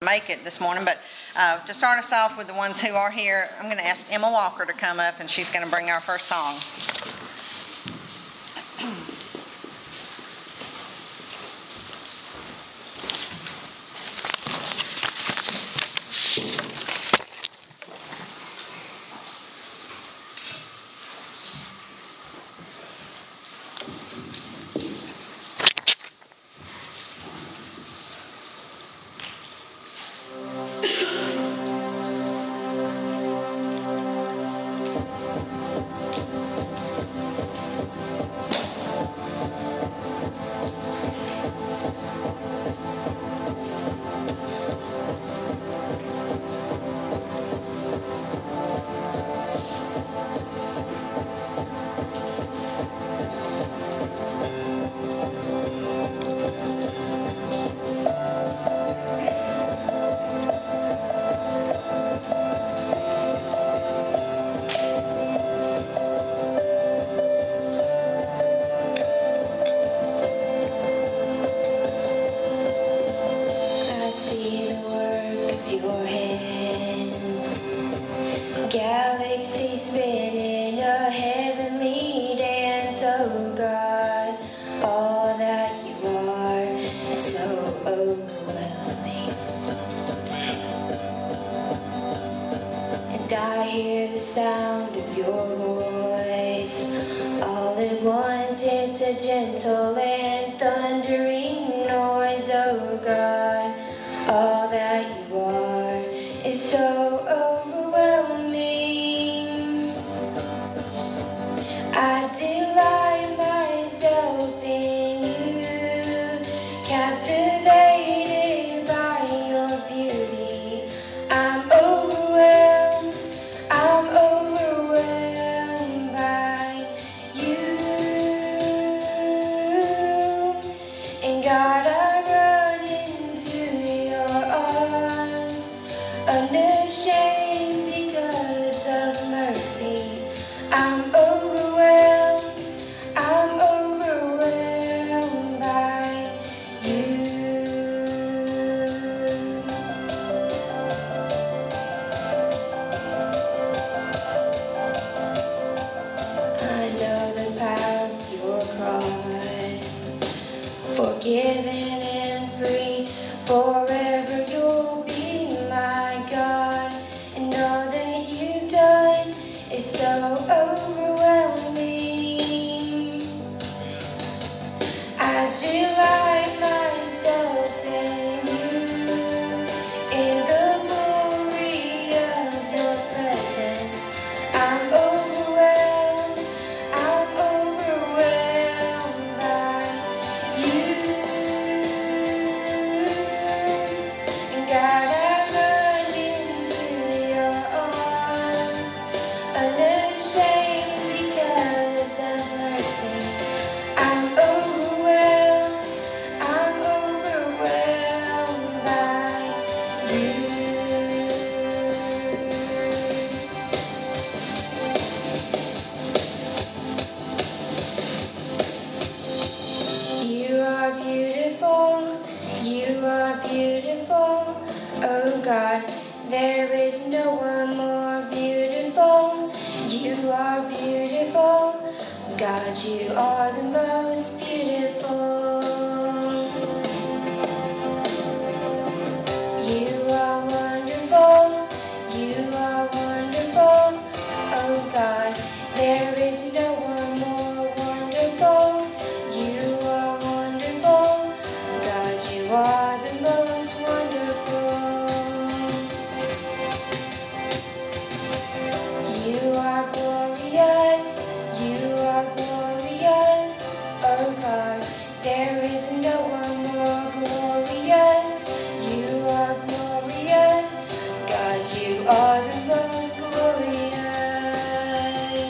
make it this morning. But to start us off with the ones who are here, I'm going to ask Emma Walker to come up, and she's going to bring our first song. You are the most glorious.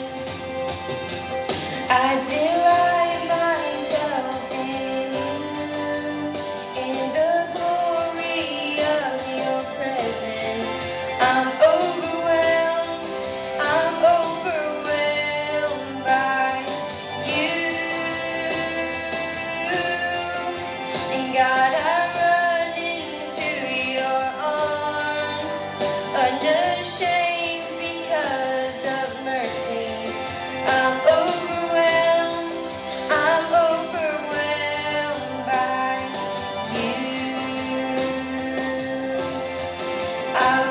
unashamed because of mercy. I'm overwhelmed by you. I'm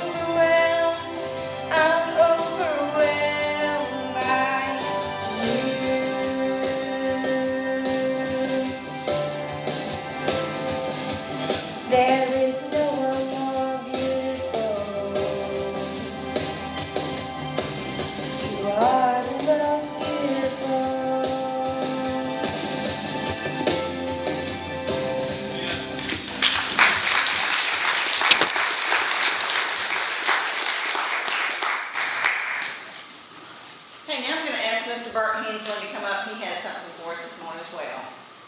overwhelmed by you. There is no one more beautiful. You are the most beautiful. Okay, now I'm going to ask Mr. Burt Hensley to come up. He has something for us this morning as well.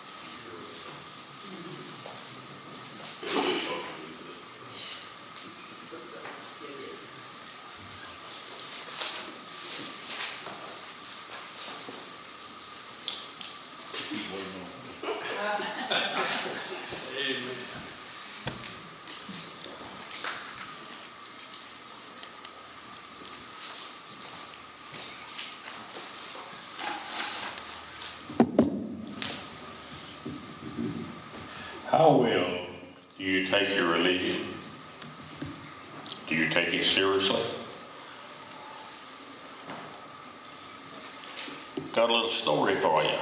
How well do you take your religion? Do you take it seriously? Got a little story for you.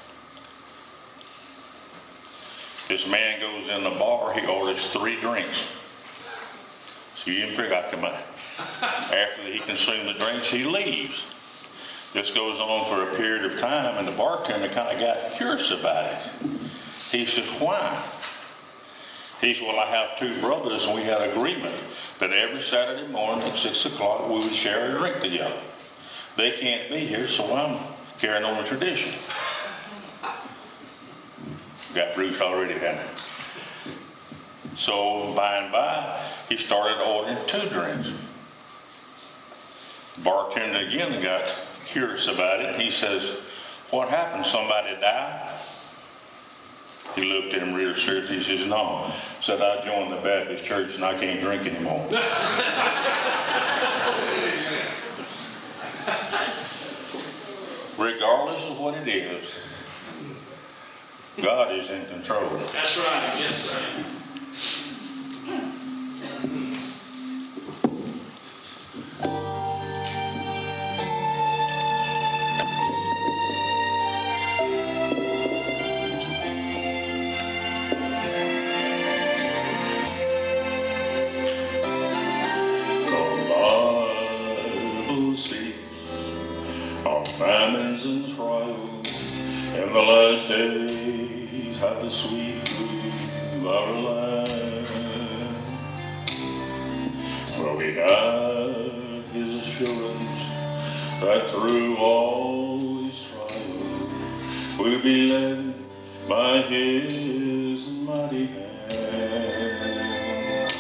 This man goes in the bar, he orders 3 drinks. So you didn't figure I'd come out. After he consumed the drinks, he leaves. This goes on for a period of time, and the bartender kind of got curious about it. He said, why? He said, well, I have 2 brothers, and we had an agreement that every Saturday morning at 6 o'clock we would share a drink together. They can't be here, so I'm carrying on the tradition. Got Bruce already, hadn't it? So by and by, he started ordering 2 drinks. Bartender again got curious about it. He says, what happened? Somebody died? He looked at him real seriously. He says, no. Said, I joined the Baptist church and I can't drink anymore. Regardless of what it is, God is in control. That's right. Yes, sir. Famines and trials in the last days have the sweet of our land. For we have His assurance that through all His trials we'll be led by His mighty hand.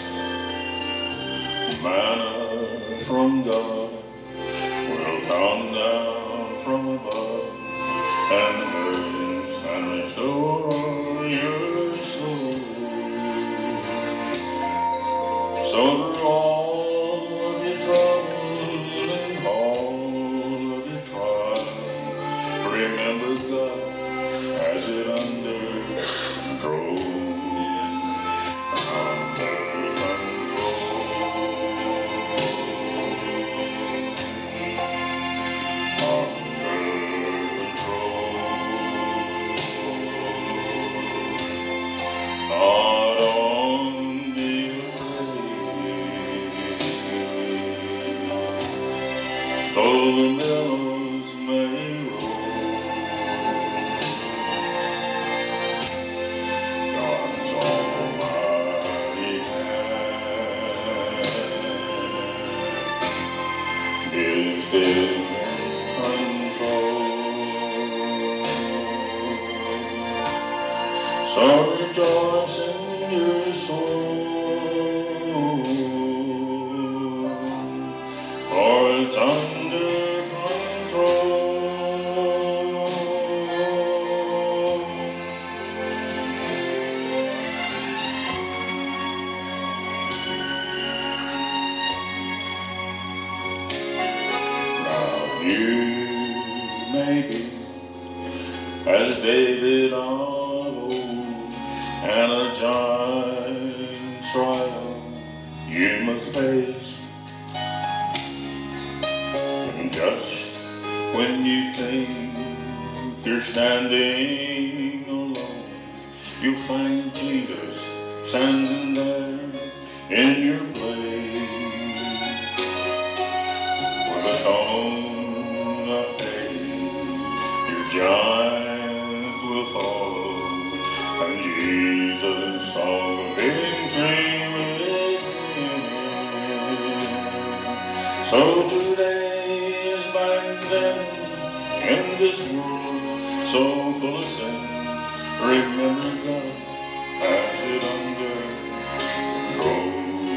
Manna from God will come down from above and nourish and restore your soul. So through all of your troubles and all of your trials, remember God has it under control. Under control. Under control. You may be as David of old, and a giant's trial you must face. And just when you think you're standing alone, you'll find Jesus standing there in your place. With a song of faith, your giants will fall, and Jesus' song of victory within. So today is back then in this world so full of sin. Remember God has it under control.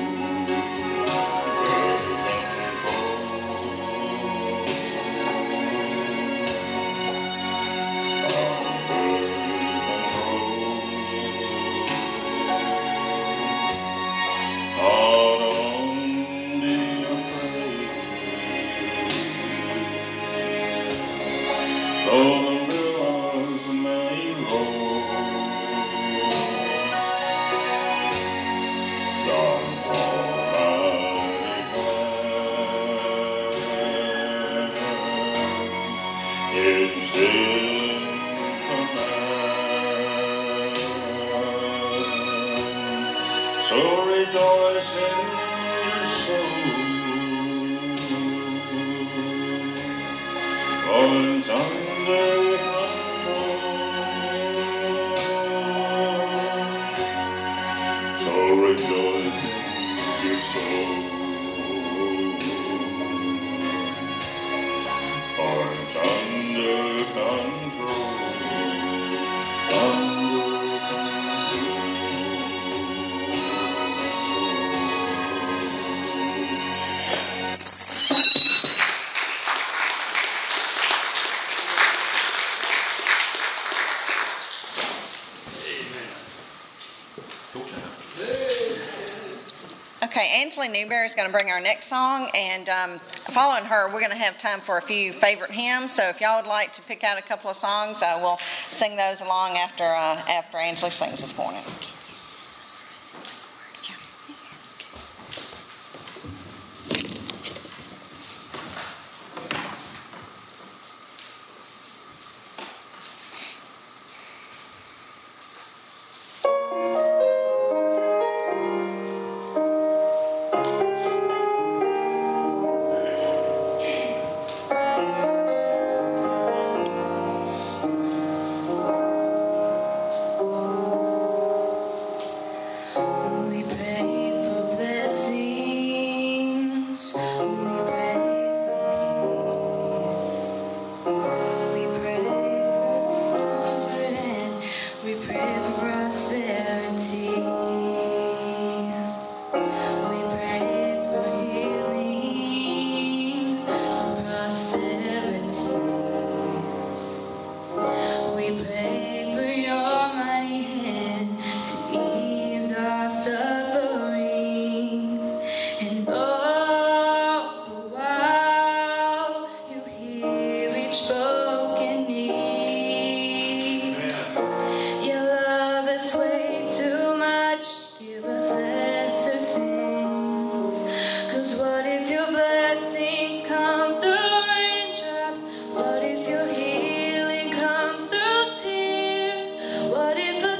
So rejoice in your soul, for it's under control. So rejoice in your soul, for it's under control. Okay, Ansley Newberry is going to bring our next song, and following her, we're going to have time for a few favorite hymns. So if y'all would like to pick out a couple of songs, we'll sing those along after Ansley sings this morning.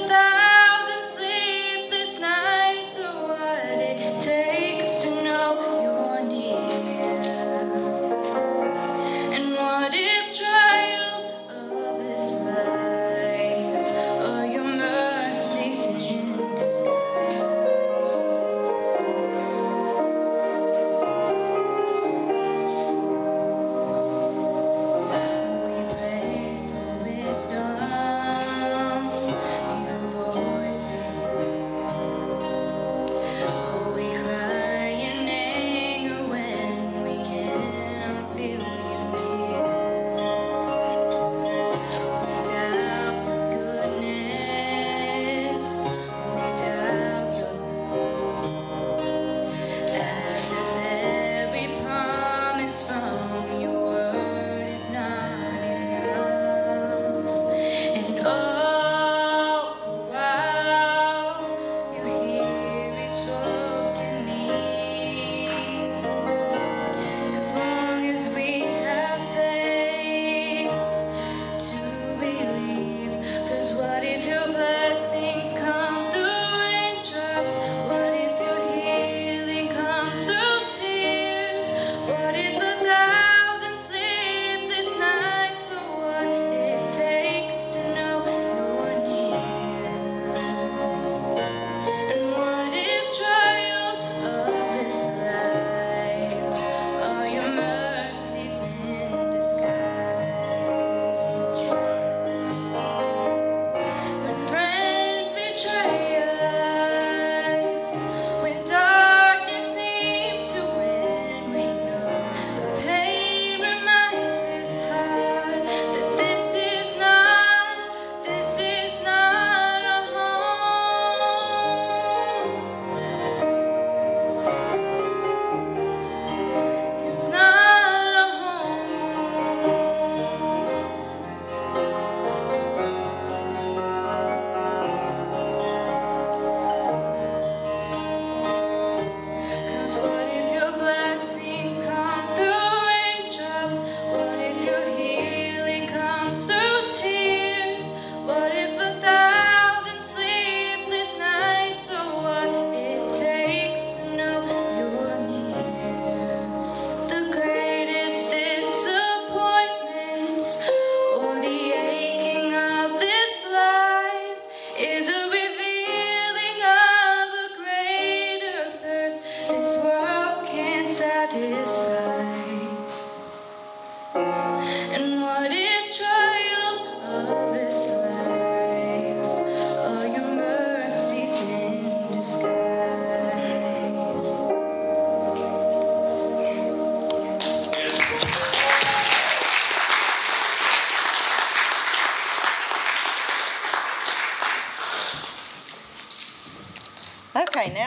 Takes to know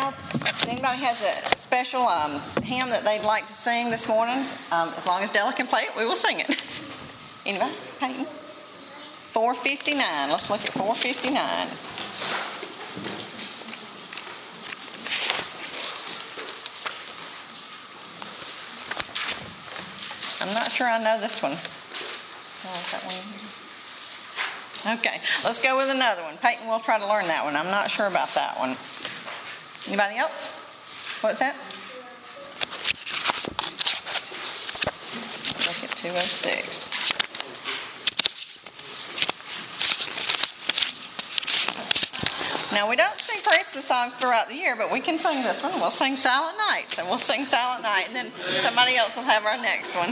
now, if anybody has a special hymn that they'd like to sing this morning, as long as Della can play it, we will sing it. Anybody? Peyton? 459. Let's look at 459. I'm not sure I know this one. Oh, is that one? Okay, let's go with another one. Peyton will try to learn that one. I'm not sure about that one. Anybody else? What's that? Let's look at 206. Now, we don't sing Christmas songs throughout the year, but we can sing this one. We'll sing Silent Night. So we'll sing Silent Night, and then somebody else will have our next one.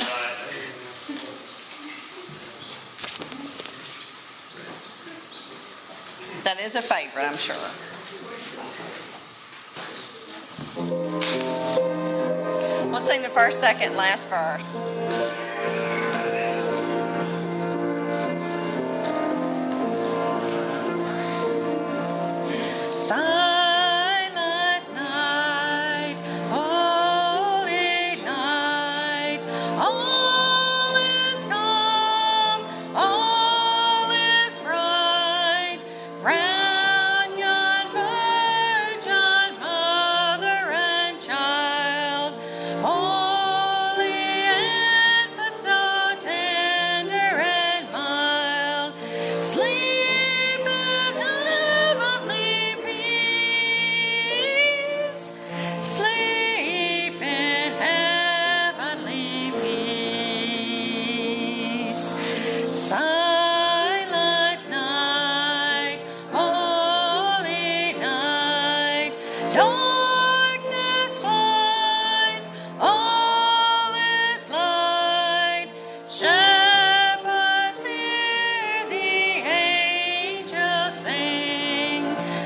That is a favorite, I'm sure. We'll sing the first, second, last verse. Silent night, holy night, all is calm, all is bright, round yon virgin mother and child, holy infant so tender and mild, sleep in heavenly peace, sleep in heavenly peace. Silent night, holy night, darkness flies, all is light. Shepherds hear the angels sing.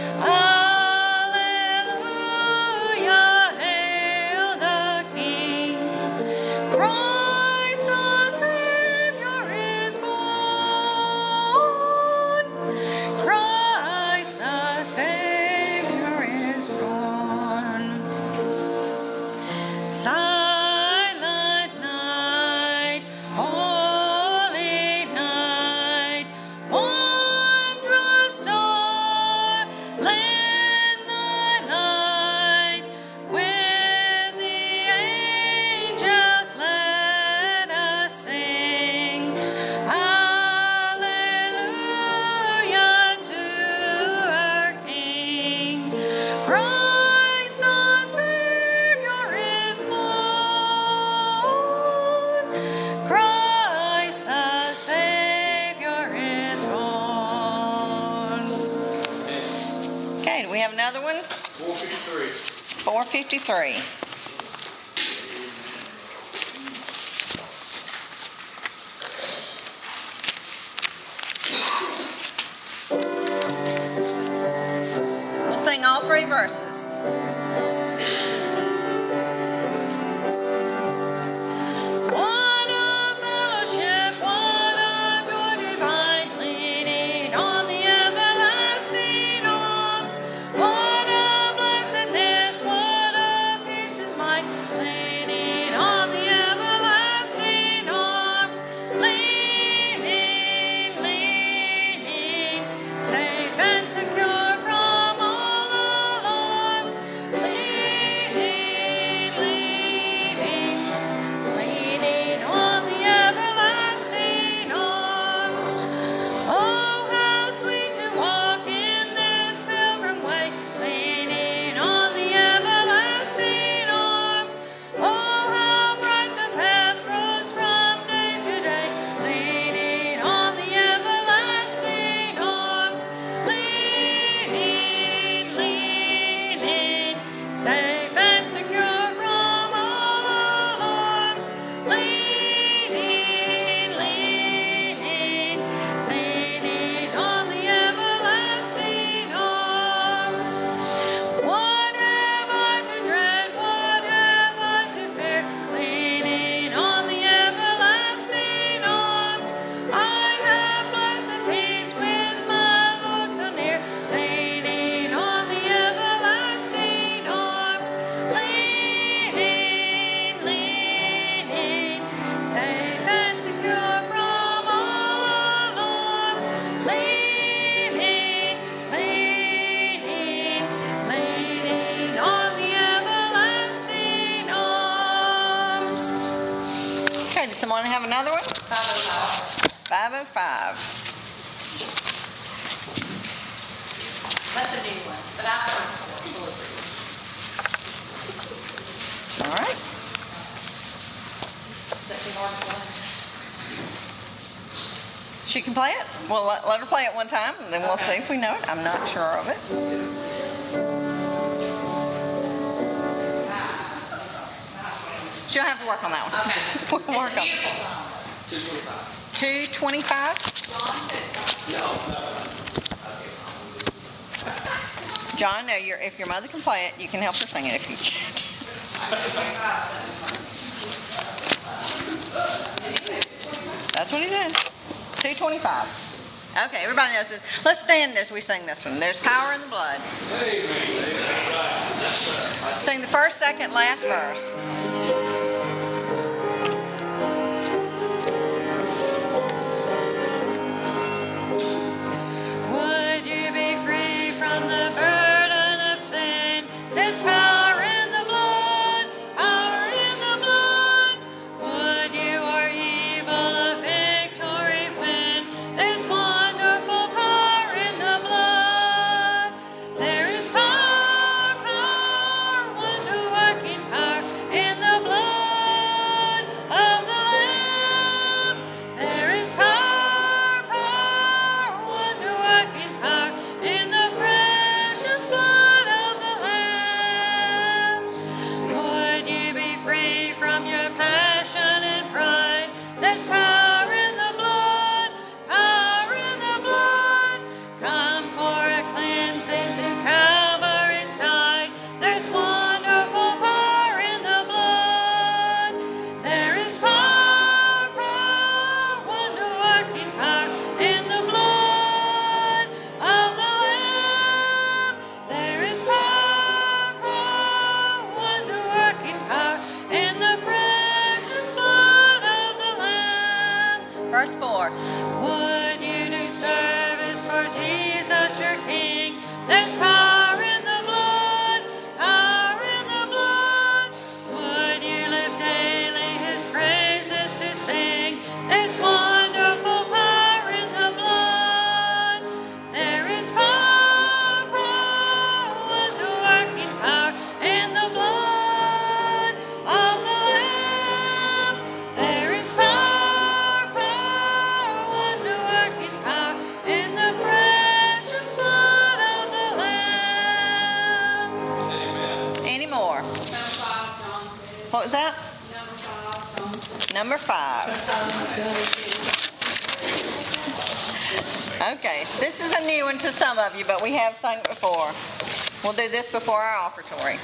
Hallelujah, hail the King. Christ the Savior is born. Christ the Savior is born. Silent night, holy night, wondrous star, lend thy light. With the angels let us sing. Hallelujah to our King. Christ the Savior is born. Christ the Savior is born. Okay, do we have another one? 453. 453. We'll sing all three verses. What a fellowship, what a joy divine, leaning on the everlasting arms. What a blessedness, what a peace is mine, leaning on the everlasting arms. Leaning, leaning, safe and secure from all alarms. Leaning someone have another one? 505. That's a new one, but I've heard before. All right. Is that too hard to play? She can play it. Well, let her play it one time, and then we'll see if we know it. I'm not sure of it. She'll have to work on that one. Okay. We'll work It's a on it. beautiful song. 225? John, no, if your mother can play it, you can help her sing it if you can't. That's what he said. 225. Okay, everybody knows this. Let's stand as we sing this one. There's power in the blood. Sing the first, second, last verse. Would you be free from the burden of sin? There's power in the blood, power in the blood. Would you or evil a victory win? There's wonderful power in the blood. There is power, power, wonder-working power in the blood of the Lamb. There is power, power, wonder-working power in the precious blood of the Lamb. Would you be free from your passion and pride? There's power in the blood, power in the blood. Come for a cleansing to Calvary's tide. There's wonderful power in the blood. There is power, power, wonder-working power in the blood of the Lamb. There is power, power, wonder-working power in the precious blood of the Lamb. Verse 4. Would you do service for Jesus your King? There's power in the blood, power in the blood. Would you live daily his praises to sing? There's wonderful power in the blood. There is power, power, wonder-working power in the blood of the Lamb. There is power, power, wonder-working power in the precious blood of the Lamb. Any more? Number 5, John said. What was that? Number 5, John said. Number 5. Okay, this is a new one to some of you, but we have sung it before. We'll do this before our offertory.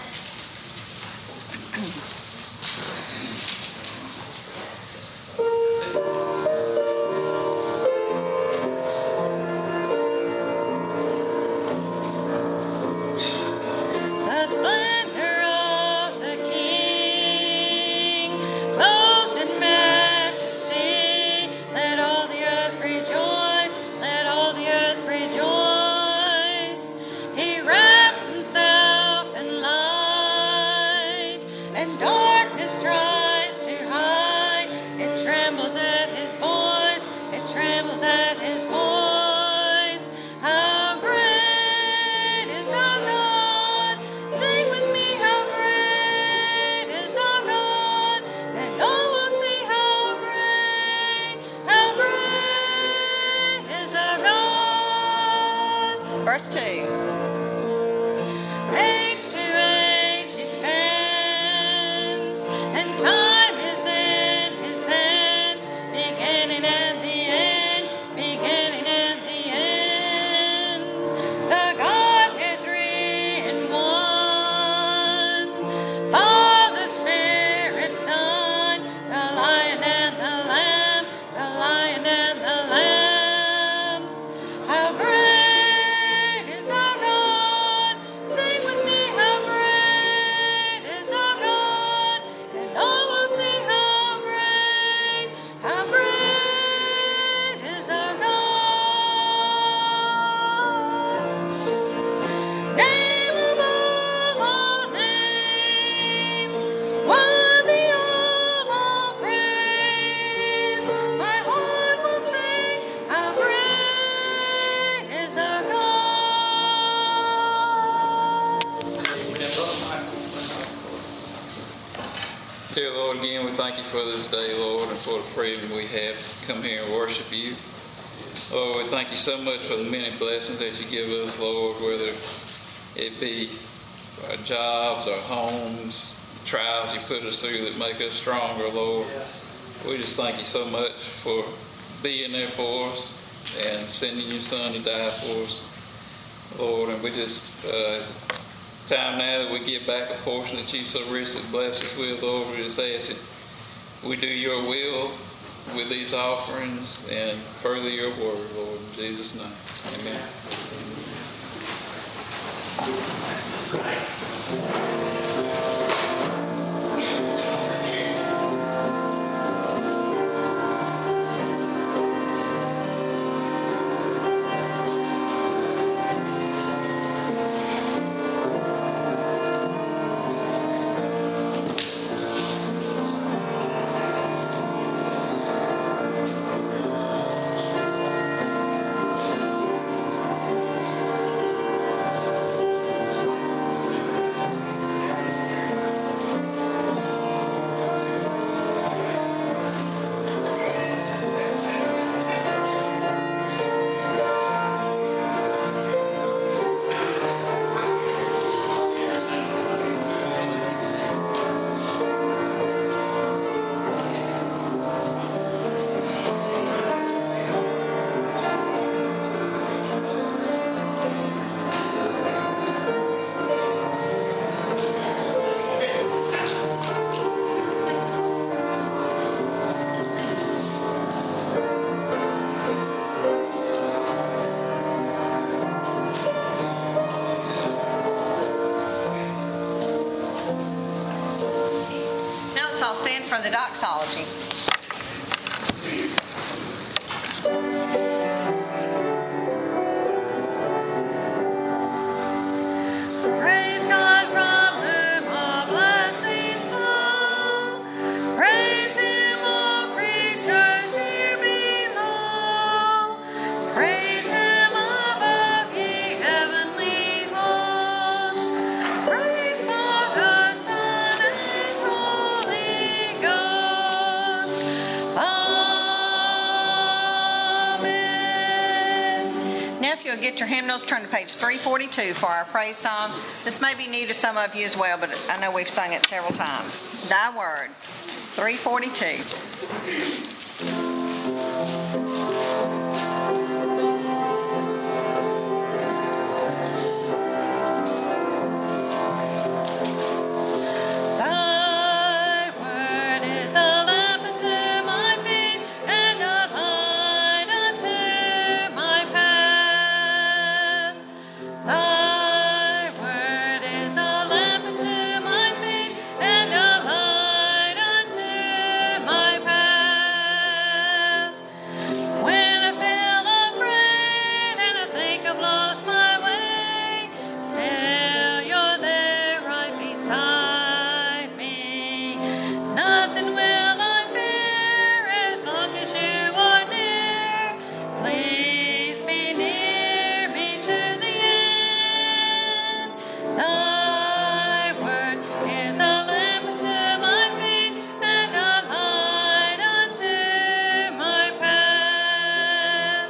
The splendor of the King, clothed in majesty, let all the earth rejoice, let all the earth rejoice. He wraps himself in light. Dear Lord, again, we thank you for this day, Lord, and for the freedom we have to come here and worship you. Lord, we thank you so much for the many blessings that you give us, Lord, whether it be our jobs, our homes, trials you put us through that make us stronger, Lord. We just thank you so much for being there for us and sending your Son to die for us, Lord. And we just, it's time now that we give back a portion that you so richly bless us with, Lord. We just ask that we do your will with these offerings and further your word, Lord. In Jesus' name, amen. Now let's all stand for the doxology. Praise God from whom all blessings flow. Praise Him, all creatures here below. Praise Him above, ye heavenly hosts. Praise God the Son and Holy Ghost. Amen. Now, if you'll get your hymnals, turn to page 342 for our praise song. This may be new to some of you as well, but I know we've sung it several times. Thy Word, 342. Thy word is a lamp unto my feet and a light unto my path. Thy word is a lamp unto my feet and a light unto my path. When I feel afraid and I think I've lost my way, still you're there right beside me. Nothing will I fear as long as you are near. Please be near me to the end. Thy word is a lamp unto my feet and a light unto my path.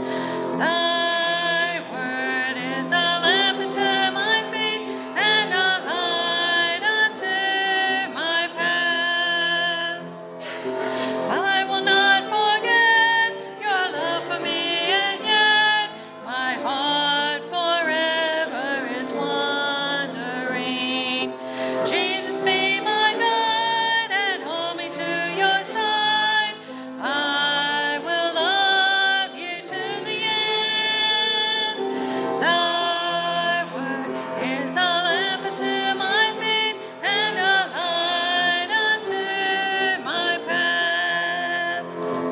Thy word is a lamp unto my feet and a light unto my path. I will not forget your love for me, and yet my heart forever is wandering. Jesus, be my guide and hold me to your side. I will love you to the end. Thy word is a lamp unto my feet and a light unto my path.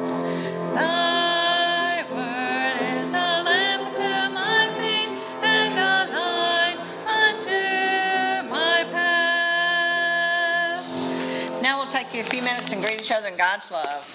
Thy word is a lamp unto my feet and a light unto my path. Now we'll take you a few minutes and greet each other in God's love.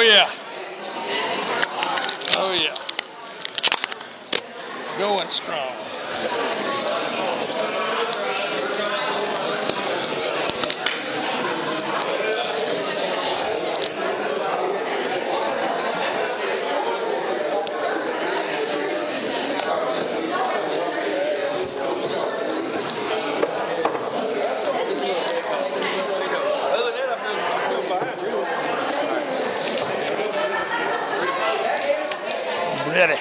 yeah. Oh, yeah. Going strong. Ready.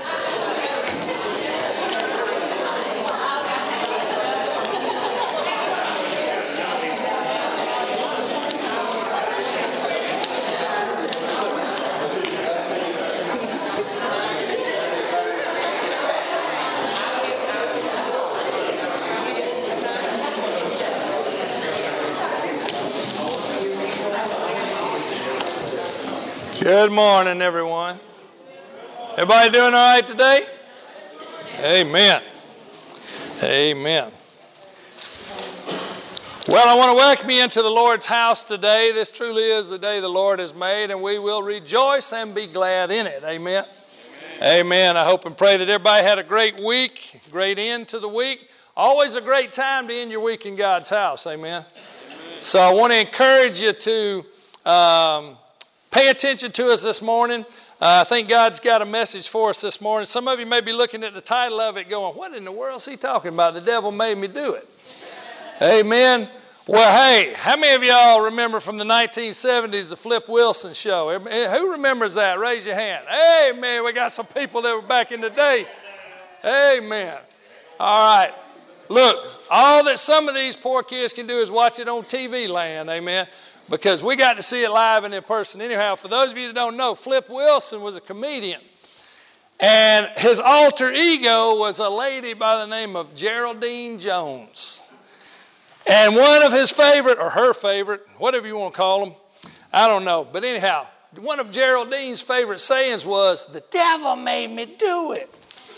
Good morning, everyone. Everybody doing all right today? Amen. Amen. Well, I want to welcome you into the Lord's house today. This truly is the day the Lord has made, and we will rejoice and be glad in it. Amen. Amen. I hope and pray that everybody had a great week, great end to the week. Always a great time to end your week in God's house. Amen. So I want to encourage you to pay attention to us this morning. I think God's got a message for us this morning. Some of you may be looking at the title of it going, what in the world is he talking about? The devil made me do it. Amen. Well, hey, how many of y'all remember from the 1970s the Flip Wilson show? Who remembers that? Raise your hand. Amen. We got some people that were back in the day. Amen. All right. Look, all that some of these poor kids can do is watch it on TV land. Amen. Because we got to see it live and in person. Anyhow, for those of you that don't know, Flip Wilson was a comedian. And his alter ego was a lady by the name of Geraldine Jones. And one of his favorite, or her favorite, whatever you want to call them, I don't know. But anyhow, one of Geraldine's favorite sayings was, the devil made me do it.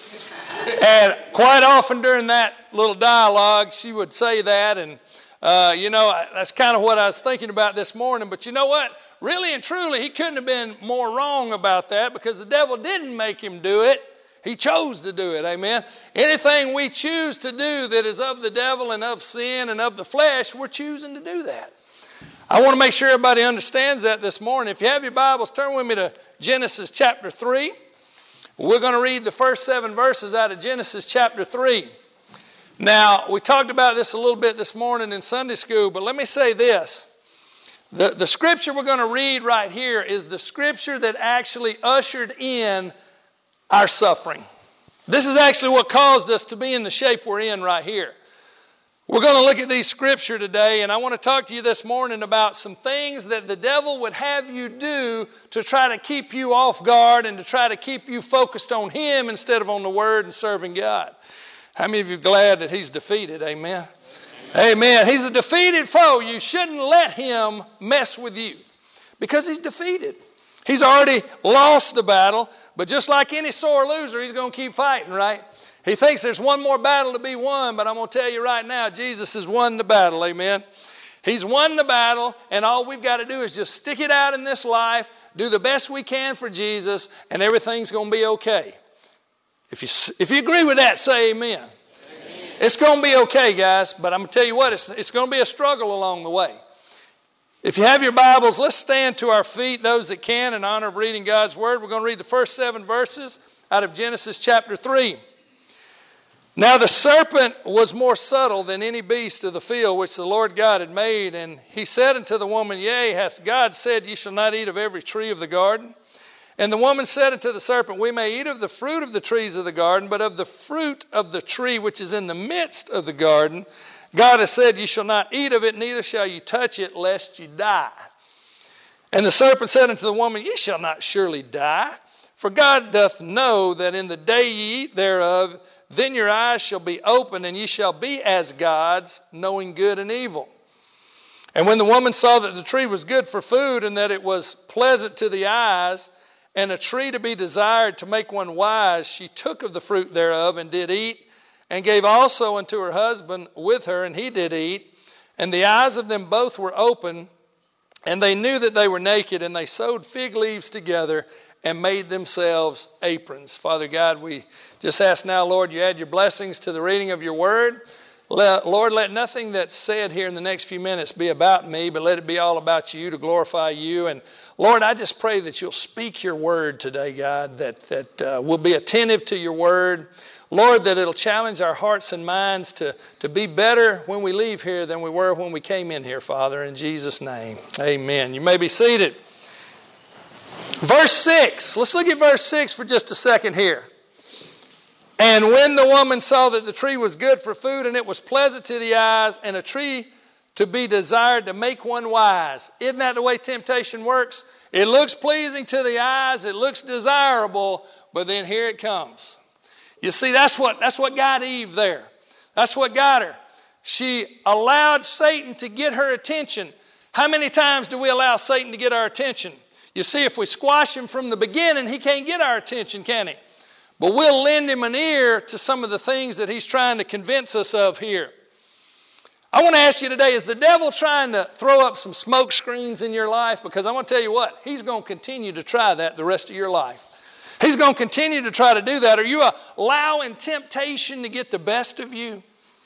And quite often during that little dialogue, she would say that, and that's kind of what I was thinking about this morning. But you know what? Really and truly, he couldn't have been more wrong about that, because the devil didn't make him do it. He chose to do it. Amen. Anything we choose to do that is of the devil and of sin and of the flesh, we're choosing to do that. I want to make sure everybody understands that this morning. If you have your Bibles, turn with me to Genesis chapter 3. We're going to read the first 7 verses out of Genesis chapter 3. Now, we talked about this a little bit this morning in Sunday school, but let me say this. The scripture we're going to read right here is the scripture that actually ushered in our suffering. This is actually what caused us to be in the shape we're in right here. We're going to look at these scripture today, and I want to talk to you this morning about some things that the devil would have you do to try to keep you off guard and to try to keep you focused on him instead of on the Word and serving God. How many of you are glad that he's defeated? Amen. Amen. He's a defeated foe. You shouldn't let him mess with you because he's defeated. He's already lost the battle, but just like any sore loser, he's going to keep fighting, right? He thinks there's one more battle to be won, but I'm going to tell you right now, Jesus has won the battle, amen? He's won the battle, and all we've got to do is just stick it out in this life, do the best we can for Jesus, and everything's going to be okay. If you agree with that, say amen. Amen. It's going to be okay, guys, but I'm going to tell you what, it's going to be a struggle along the way. If you have your Bibles, let's stand to our feet, those that can, in honor of reading God's Word. We're going to read the first 7 verses out of Genesis chapter 3. Now the serpent was more subtle than any beast of the field which the Lord God had made, and he said unto the woman, Yea, hath God said, Ye shall not eat of every tree of the garden? And the woman said unto the serpent, We may eat of the fruit of the trees of the garden, but of the fruit of the tree which is in the midst of the garden, God has said, Ye shall not eat of it, neither shall ye touch it, lest ye die. And the serpent said unto the woman, Ye shall not surely die, for God doth know that in the day ye eat thereof, then your eyes shall be opened, and ye shall be as gods, knowing good and evil. And when the woman saw that the tree was good for food, and that it was pleasant to the eyes, and a tree to be desired to make one wise, she took of the fruit thereof, and did eat, and gave also unto her husband with her, and he did eat. And the eyes of them both were open, And they knew that they were naked, and they sewed fig leaves together and made themselves aprons. Father God, we just ask now, Lord, you add your blessings to the reading of your word. Lord, let nothing that's said here in the next few minutes be about me, but let it be all about you to glorify you. And Lord, I just pray that you'll speak your word today, God, that we'll be attentive to your word. Lord, that it'll challenge our hearts and minds to be better when we leave here than we were when we came in here, Father, in Jesus' name. Amen. You may be seated. Verse 6. Let's look at verse 6 for just a second here. And when the woman saw that the tree was good for food, and it was pleasant to the eyes, and a tree to be desired to make one wise. Isn't that the way temptation works? It looks pleasing to the eyes, it looks desirable, but then here it comes. You see, that's what got Eve there. That's what got her. She allowed Satan to get her attention. How many times do we allow Satan to get our attention? You see, if we squash him from the beginning, he can't get our attention, can he? But we'll lend him an ear to some of the things that he's trying to convince us of here. I want to ask you today, is the devil trying to throw up some smoke screens in your life? Because I want to tell you what, he's going to continue to try that the rest of your life. He's going to continue to try to do that. Are you allowing temptation to get the best of you?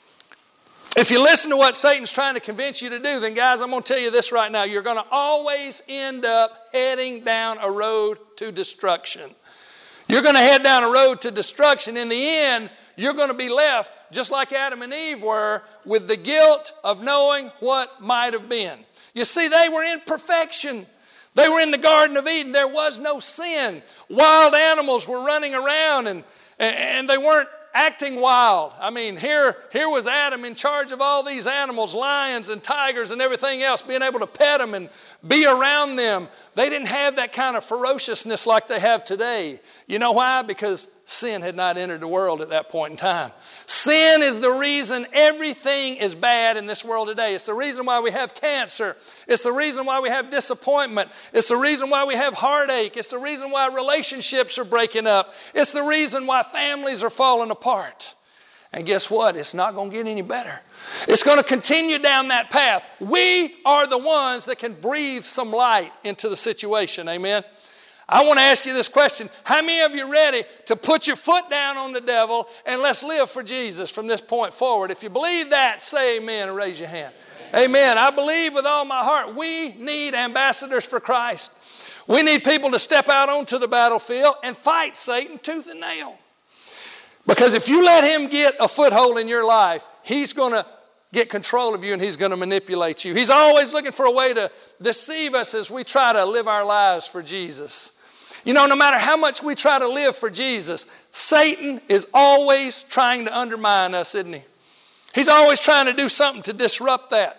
If you listen to what Satan's trying to convince you to do, then guys, I'm going to tell you this right now. You're going to always end up heading down a road to destruction. You're going to head down a road to destruction. In the end, you're going to be left, just like Adam and Eve were, with the guilt of knowing what might have been. You see, they were in perfection. They were in the Garden of Eden. There was no sin. Wild animals were running around and they weren't acting wild. I mean, here was Adam in charge of all these animals, lions and tigers and everything else, being able to pet them and be around them. They didn't have that kind of ferociousness like they have today. You know why? Because sin had not entered the world at that point in time. Sin is the reason everything is bad in this world today. It's the reason why we have cancer. It's the reason why we have disappointment. It's the reason why we have heartache. It's the reason why relationships are breaking up. It's the reason why families are falling apart. And guess what? It's not going to get any better. It's going to continue down that path. We are the ones that can breathe some light into the situation. Amen? I want to ask you this question. How many of you ready to put your foot down on the devil and let's live for Jesus from this point forward? If you believe that, say amen and raise your hand. Amen. I believe with all my heart we need ambassadors for Christ. We need people to step out onto the battlefield and fight Satan tooth and nail. Because if you let him get a foothold in your life, he's going to get control of you and he's going to manipulate you. He's always looking for a way to deceive us as we try to live our lives for Jesus. You know, no matter how much we try to live for Jesus, Satan is always trying to undermine us, isn't he? He's always trying to do something to disrupt that.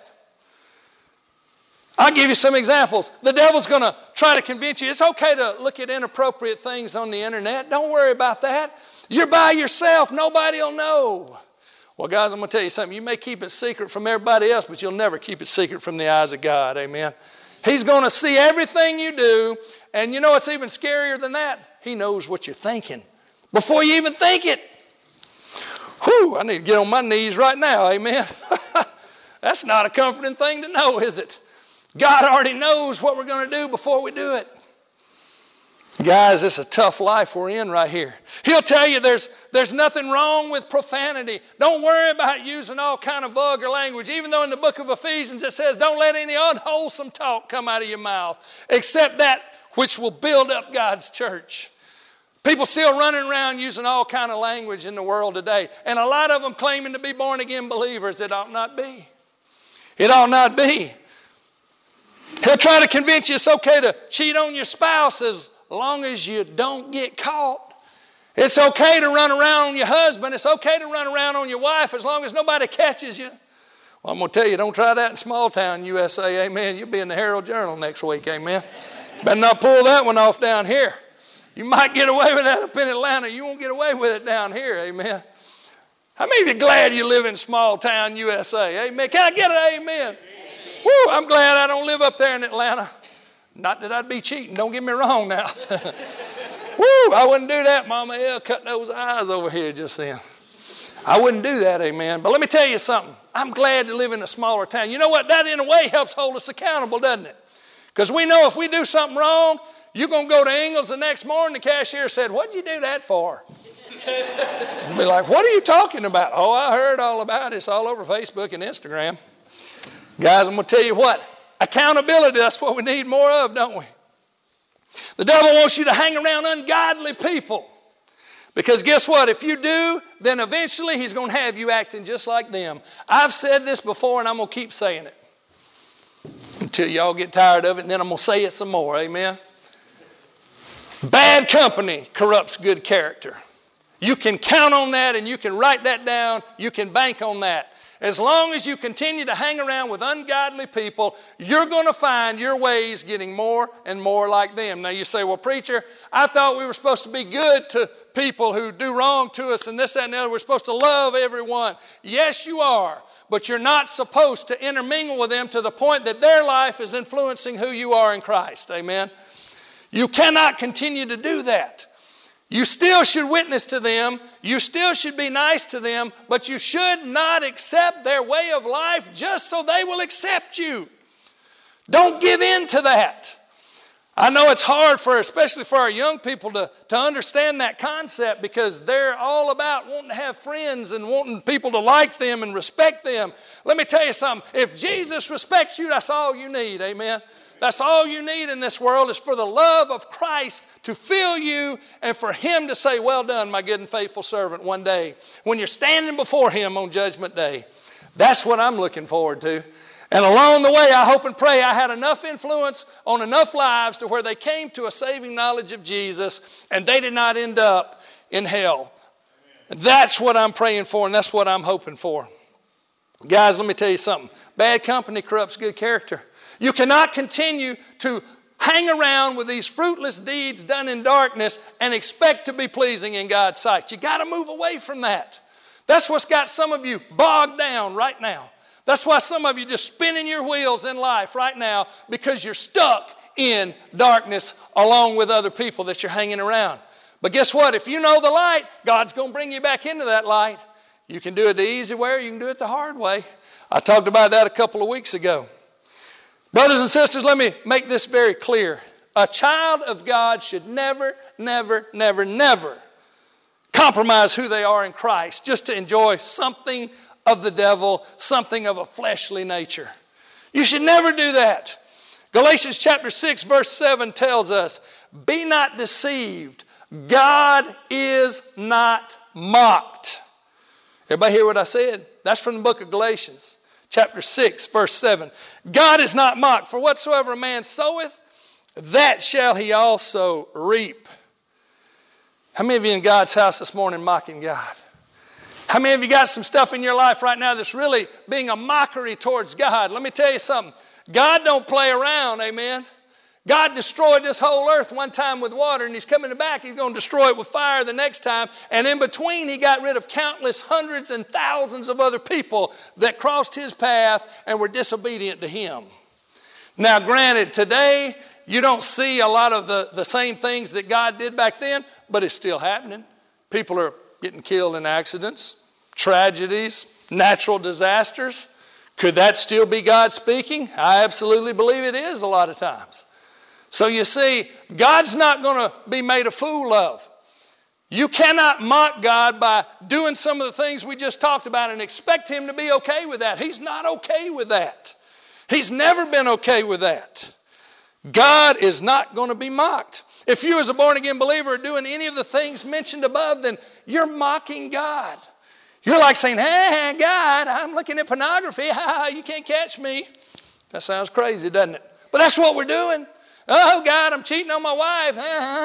I'll give you some examples. The devil's going to try to convince you it's okay to look at inappropriate things on the internet. Don't worry about that. You're by yourself. Nobody will know. Well, guys, I'm going to tell you something. You may keep it secret from everybody else, but you'll never keep it secret from the eyes of God. Amen. He's going to see everything you do. And you know what's even scarier than that? He knows what you're thinking before you even think it. Whew, I need to get on my knees right now. Amen. That's not a comforting thing to know, is it? God already knows what we're going to do before we do it. Guys, it's a tough life we're in right here. He'll tell you there's nothing wrong with profanity. Don't worry about using all kind of vulgar language. Even though in the book of Ephesians it says, don't let any unwholesome talk come out of your mouth, except that which will build up God's church. People still running around using all kind of language in the world today. And a lot of them claiming to be born again believers. It ought not be. It ought not be. He'll try to convince you it's okay to cheat on your spouse as long as you don't get caught. It's okay to run around on your husband. It's okay to run around on your wife as long as nobody catches you. Well, I'm going to tell you, don't try that in small town USA. Amen. You'll be in the Herald Journal next week. Amen. Better not pull that one off down here. You might get away with that up in Atlanta. You won't get away with it down here. Amen. How many of you glad you live in small town USA? Amen. Can I get an amen? Woo, I'm glad I don't live up there in Atlanta. Not that I'd be cheating. Don't get me wrong now. Woo, I wouldn't do that, Mama L. Cut those eyes over here just then. I wouldn't do that, amen. But let me tell you something. I'm glad to live in a smaller town. You know what? That in a way helps hold us accountable, doesn't it? Because we know if we do something wrong, you're going to go to Ingles the next morning, the cashier said, "What'd you do that for?" You'll be like, "What are you talking about?" "Oh, I heard all about it. It's all over Facebook and Instagram." Guys, I'm going to tell you what. Accountability, that's what we need more of, don't we? The devil wants you to hang around ungodly people. Because guess what? If you do, then eventually he's going to have you acting just like them. I've said this before, and I'm going to keep saying it until y'all get tired of it, and then I'm going to say it some more. Amen? Bad company corrupts good character. You can count on that, and you can write that down. You can bank on that. As long as you continue to hang around with ungodly people, you're going to find your ways getting more and more like them. Now you say, "Well, preacher, I thought we were supposed to be good to people who do wrong to us and this, that, and the other. We're supposed to love everyone." Yes, you are. But you're not supposed to intermingle with them to the point that their life is influencing who you are in Christ. Amen? You cannot continue to do that. You still should witness to them. You still should be nice to them, but you should not accept their way of life just so they will accept you. Don't give in to that. I know it's hard especially for our young people to understand that concept, because they're all about wanting to have friends and wanting people to like them and respect them. Let me tell you something. If Jesus respects you, that's all you need. Amen? That's all you need in this world, is for the love of Christ to fill you and for Him to say, "Well done, my good and faithful servant," one day when you're standing before Him on Judgment Day. That's what I'm looking forward to. And along the way, I hope and pray I had enough influence on enough lives to where they came to a saving knowledge of Jesus and they did not end up in hell. That's what I'm praying for, and that's what I'm hoping for. Guys, let me tell you something. Bad company corrupts good character. You cannot continue to hang around with these fruitless deeds done in darkness and expect to be pleasing in God's sight. You got to move away from that. That's what's got some of you bogged down right now. That's why some of you just spinning your wheels in life right now, because you're stuck in darkness along with other people that you're hanging around. But guess what? If you know the light, God's going to bring you back into that light. You can do it the easy way or you can do it the hard way. I talked about that a couple of weeks ago. Brothers and sisters, let me make this very clear. A child of God should never, never, never, never compromise who they are in Christ just to enjoy something of the devil, something of a fleshly nature. You should never do that. Galatians chapter 6 verse 7 tells us, "Be not deceived. God is not mocked." Everybody hear what I said? That's from the book of Galatians. Chapter 6, verse 7. "God is not mocked, for whatsoever a man soweth, that shall he also reap." How many of you in God's house this morning mocking God? How many of you got some stuff in your life right now that's really being a mockery towards God? Let me tell you something. God don't play around, amen? God destroyed this whole earth one time with water, and He's coming back. He's going to destroy it with fire the next time. And in between, He got rid of countless hundreds and thousands of other people that crossed His path and were disobedient to Him. Now, granted, today, you don't see a lot of the same things that God did back then, but it's still happening. People are getting killed in accidents, tragedies, natural disasters. Could that still be God speaking? I absolutely believe it is a lot of times. So you see, God's not going to be made a fool of. You cannot mock God by doing some of the things we just talked about and expect Him to be okay with that. He's not okay with that. He's never been okay with that. God is not going to be mocked. If you as a born-again believer are doing any of the things mentioned above, then you're mocking God. You're like saying, "Hey, God, I'm looking at pornography. You can't catch me." That sounds crazy, doesn't it? But that's what we're doing. "Oh, God, I'm cheating on my wife."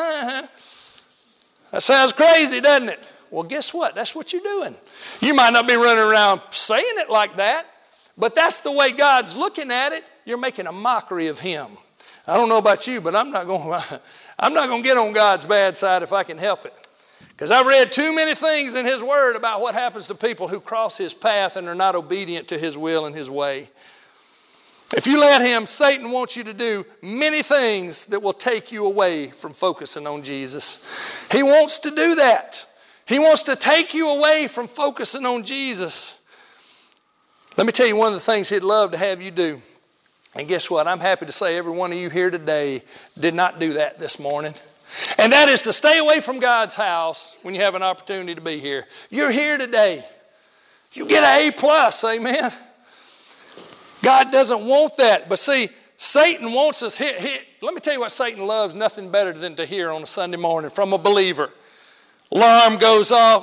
That sounds crazy, doesn't it? Well, guess what? That's what you're doing. You might not be running around saying it like that, but that's the way God's looking at it. You're making a mockery of Him. I don't know about you, but I'm not going to get on God's bad side if I can help it. Because I've read too many things in His Word about what happens to people who cross His path and are not obedient to His will and His way. If you let Him, Satan wants you to do many things that will take you away from focusing on Jesus. He wants to do that. He wants to take you away from focusing on Jesus. Let me tell you one of the things He'd love to have you do. And guess what? I'm happy to say every one of you here today did not do that this morning. And that is to stay away from God's house when you have an opportunity to be here. You're here today. You get an A+, amen? God doesn't want that. But see, Satan wants us here. Let me tell you what Satan loves nothing better than to hear on a Sunday morning from a believer. Alarm goes off.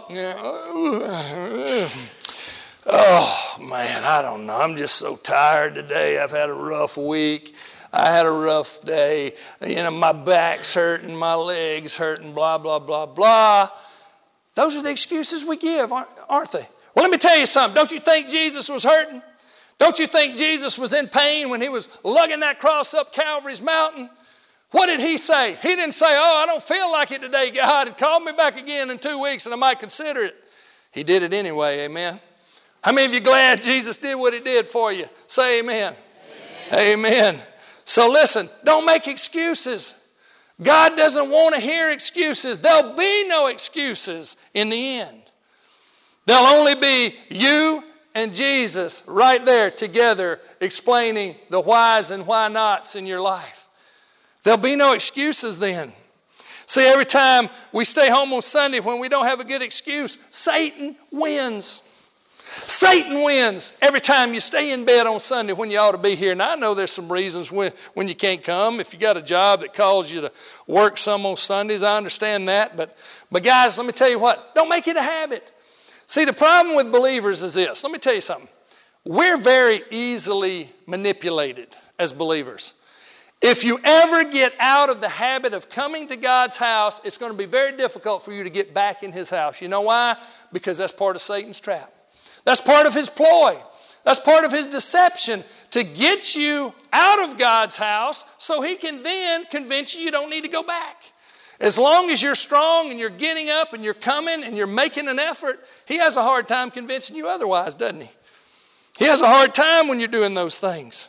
Oh, man, I don't know. I'm just so tired today. I've had a rough week. I had a rough day. You know, my back's hurting, my legs hurting, blah, blah, blah, blah. Those are the excuses we give, aren't they? Well, let me tell you something. Don't you think Jesus was hurting? Don't you think Jesus was in pain when he was lugging that cross up Calvary's mountain? What did he say? He didn't say, oh, I don't feel like it today, God, and call me back again in 2 weeks and I might consider it. He did it anyway, amen? How many of you glad Jesus did what he did for you? Say amen. Amen. So listen, don't make excuses. God doesn't want to hear excuses. There'll be no excuses in the end. There'll only be you and Jesus right there together explaining the whys and why nots in your life. There'll be no excuses then. See, every time we stay home on Sunday when we don't have a good excuse, Satan wins. Satan wins every time you stay in bed on Sunday when you ought to be here. Now, I know there's some reasons when you can't come. If you got a job that calls you to work some on Sundays, I understand that. But guys, let me tell you what. Don't make it a habit. See, the problem with believers is this. Let me tell you something. We're very easily manipulated as believers. If you ever get out of the habit of coming to God's house, it's going to be very difficult for you to get back in His house. You know why? Because that's part of Satan's trap. That's part of his ploy. That's part of his deception to get you out of God's house so he can then convince you don't need to go back. As long as you're strong and you're getting up and you're coming and you're making an effort, he has a hard time convincing you otherwise, doesn't he? He has a hard time when you're doing those things.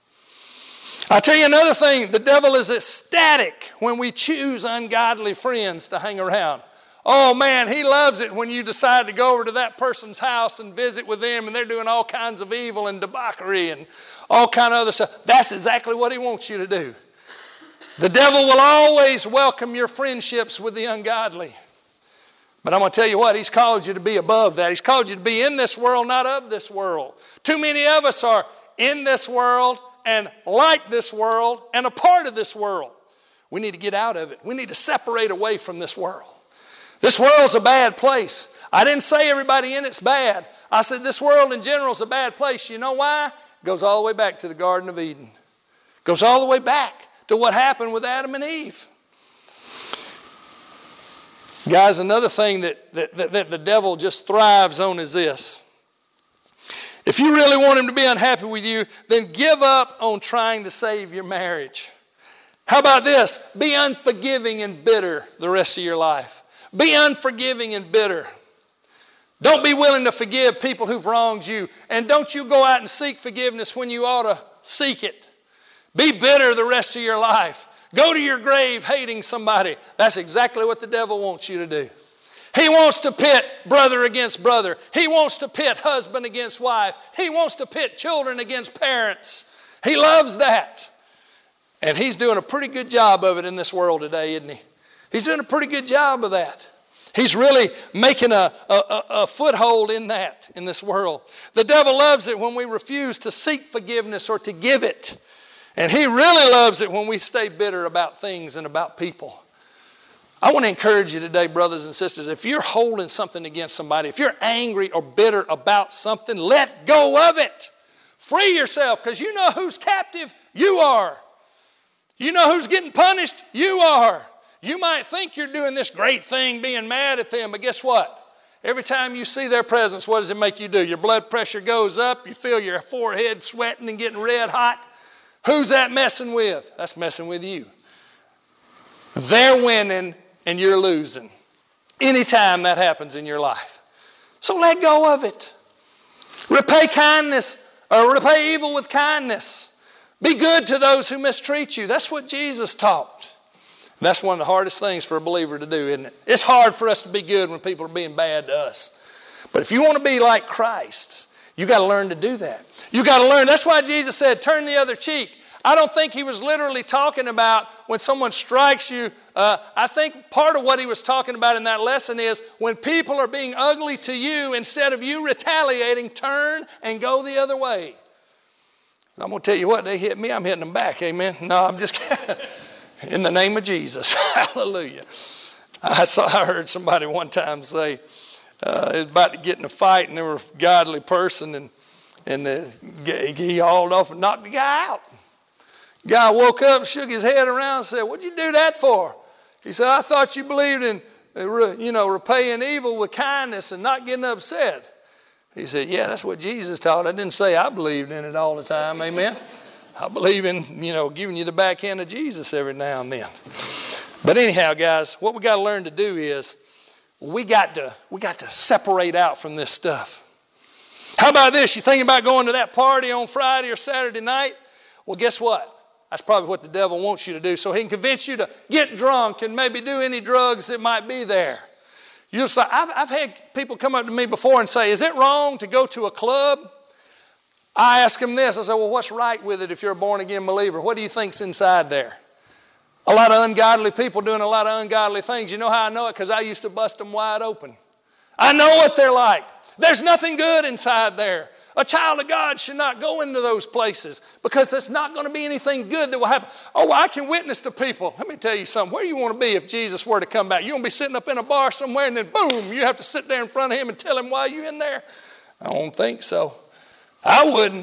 I'll tell you another thing. The devil is ecstatic when we choose ungodly friends to hang around. Oh, man, he loves it when you decide to go over to that person's house and visit with them and they're doing all kinds of evil and debauchery and all kind of other stuff. That's exactly what he wants you to do. The devil will always welcome your friendships with the ungodly. But I'm going to tell you what, he's called you to be above that. He's called you to be in this world, not of this world. Too many of us are in this world and like this world and a part of this world. We need to get out of it. We need to separate away from this world. This world's a bad place. I didn't say everybody in it's bad. I said this world in general is a bad place. You know why? It goes all the way back to the Garden of Eden. It goes all the way back to what happened with Adam and Eve. Guys, another thing that the devil just thrives on is this. If you really want him to be unhappy with you, then give up on trying to save your marriage. How about this? Be unforgiving and bitter the rest of your life. Be unforgiving and bitter. Don't be willing to forgive people who've wronged you. And don't you go out and seek forgiveness when you ought to seek it. Be bitter the rest of your life. Go to your grave hating somebody. That's exactly what the devil wants you to do. He wants to pit brother against brother. He wants to pit husband against wife. He wants to pit children against parents. He loves that. And he's doing a pretty good job of it in this world today, isn't he? He's doing a pretty good job of that. He's really making a foothold in that, in this world. The devil loves it when we refuse to seek forgiveness or to give it. And he really loves it when we stay bitter about things and about people. I want to encourage you today, brothers and sisters, if you're holding something against somebody, if you're angry or bitter about something, let go of it. Free yourself, because you know who's captive? You are. You know who's getting punished? You are. You might think you're doing this great thing being mad at them, but guess what? Every time you see their presence, what does it make you do? Your blood pressure goes up. You feel your forehead sweating and getting red hot. Who's that messing with? That's messing with you. They're winning and you're losing. Anytime that happens in your life. So let go of it. Repay kindness or repay evil with kindness. Be good to those who mistreat you. That's what Jesus taught. That's one of the hardest things for a believer to do, isn't it? It's hard for us to be good when people are being bad to us. But if you want to be like Christ, You got to learn to do that. You got to learn. That's why Jesus said, turn the other cheek. I don't think he was literally talking about when someone strikes you. I think part of what he was talking about in that lesson is when people are being ugly to you, instead of you retaliating, turn and go the other way. I'm going to tell you what, they hit me, I'm hitting them back, amen? No, I'm just kidding. In the name of Jesus, hallelujah. I heard somebody one time say, was about to get in a fight, and there was a godly person, and he hauled off and knocked the guy out. The guy woke up, shook his head around, and said, "What'd you do that for?" He said, "I thought you believed in, repaying evil with kindness and not getting upset." He said, "Yeah, that's what Jesus taught. I didn't say I believed in it all the time, amen. I believe in, giving you the backhand of Jesus every now and then." But anyhow, guys, what we got to learn to do is we got to separate out from this stuff. How about this? You thinking about going to that party on Friday or Saturday night? Well, guess what? That's probably what the devil wants you to do, so he can convince you to get drunk and maybe do any drugs that might be there. I've had people come up to me before and say, "Is it wrong to go to a club?" I ask them this. I say, "Well, what's right with it if you're a born-again believer? What do you think's inside there?" A lot of ungodly people doing a lot of ungodly things. You know how I know it? Because I used to bust them wide open. I know what they're like. There's nothing good inside there. A child of God should not go into those places because there's not going to be anything good that will happen. Oh, I can witness to people. Let me tell you something. Where do you want to be if Jesus were to come back? You want to be sitting up in a bar somewhere and then boom, you have to sit there in front of him and tell him why you're in there? I don't think so. I wouldn't.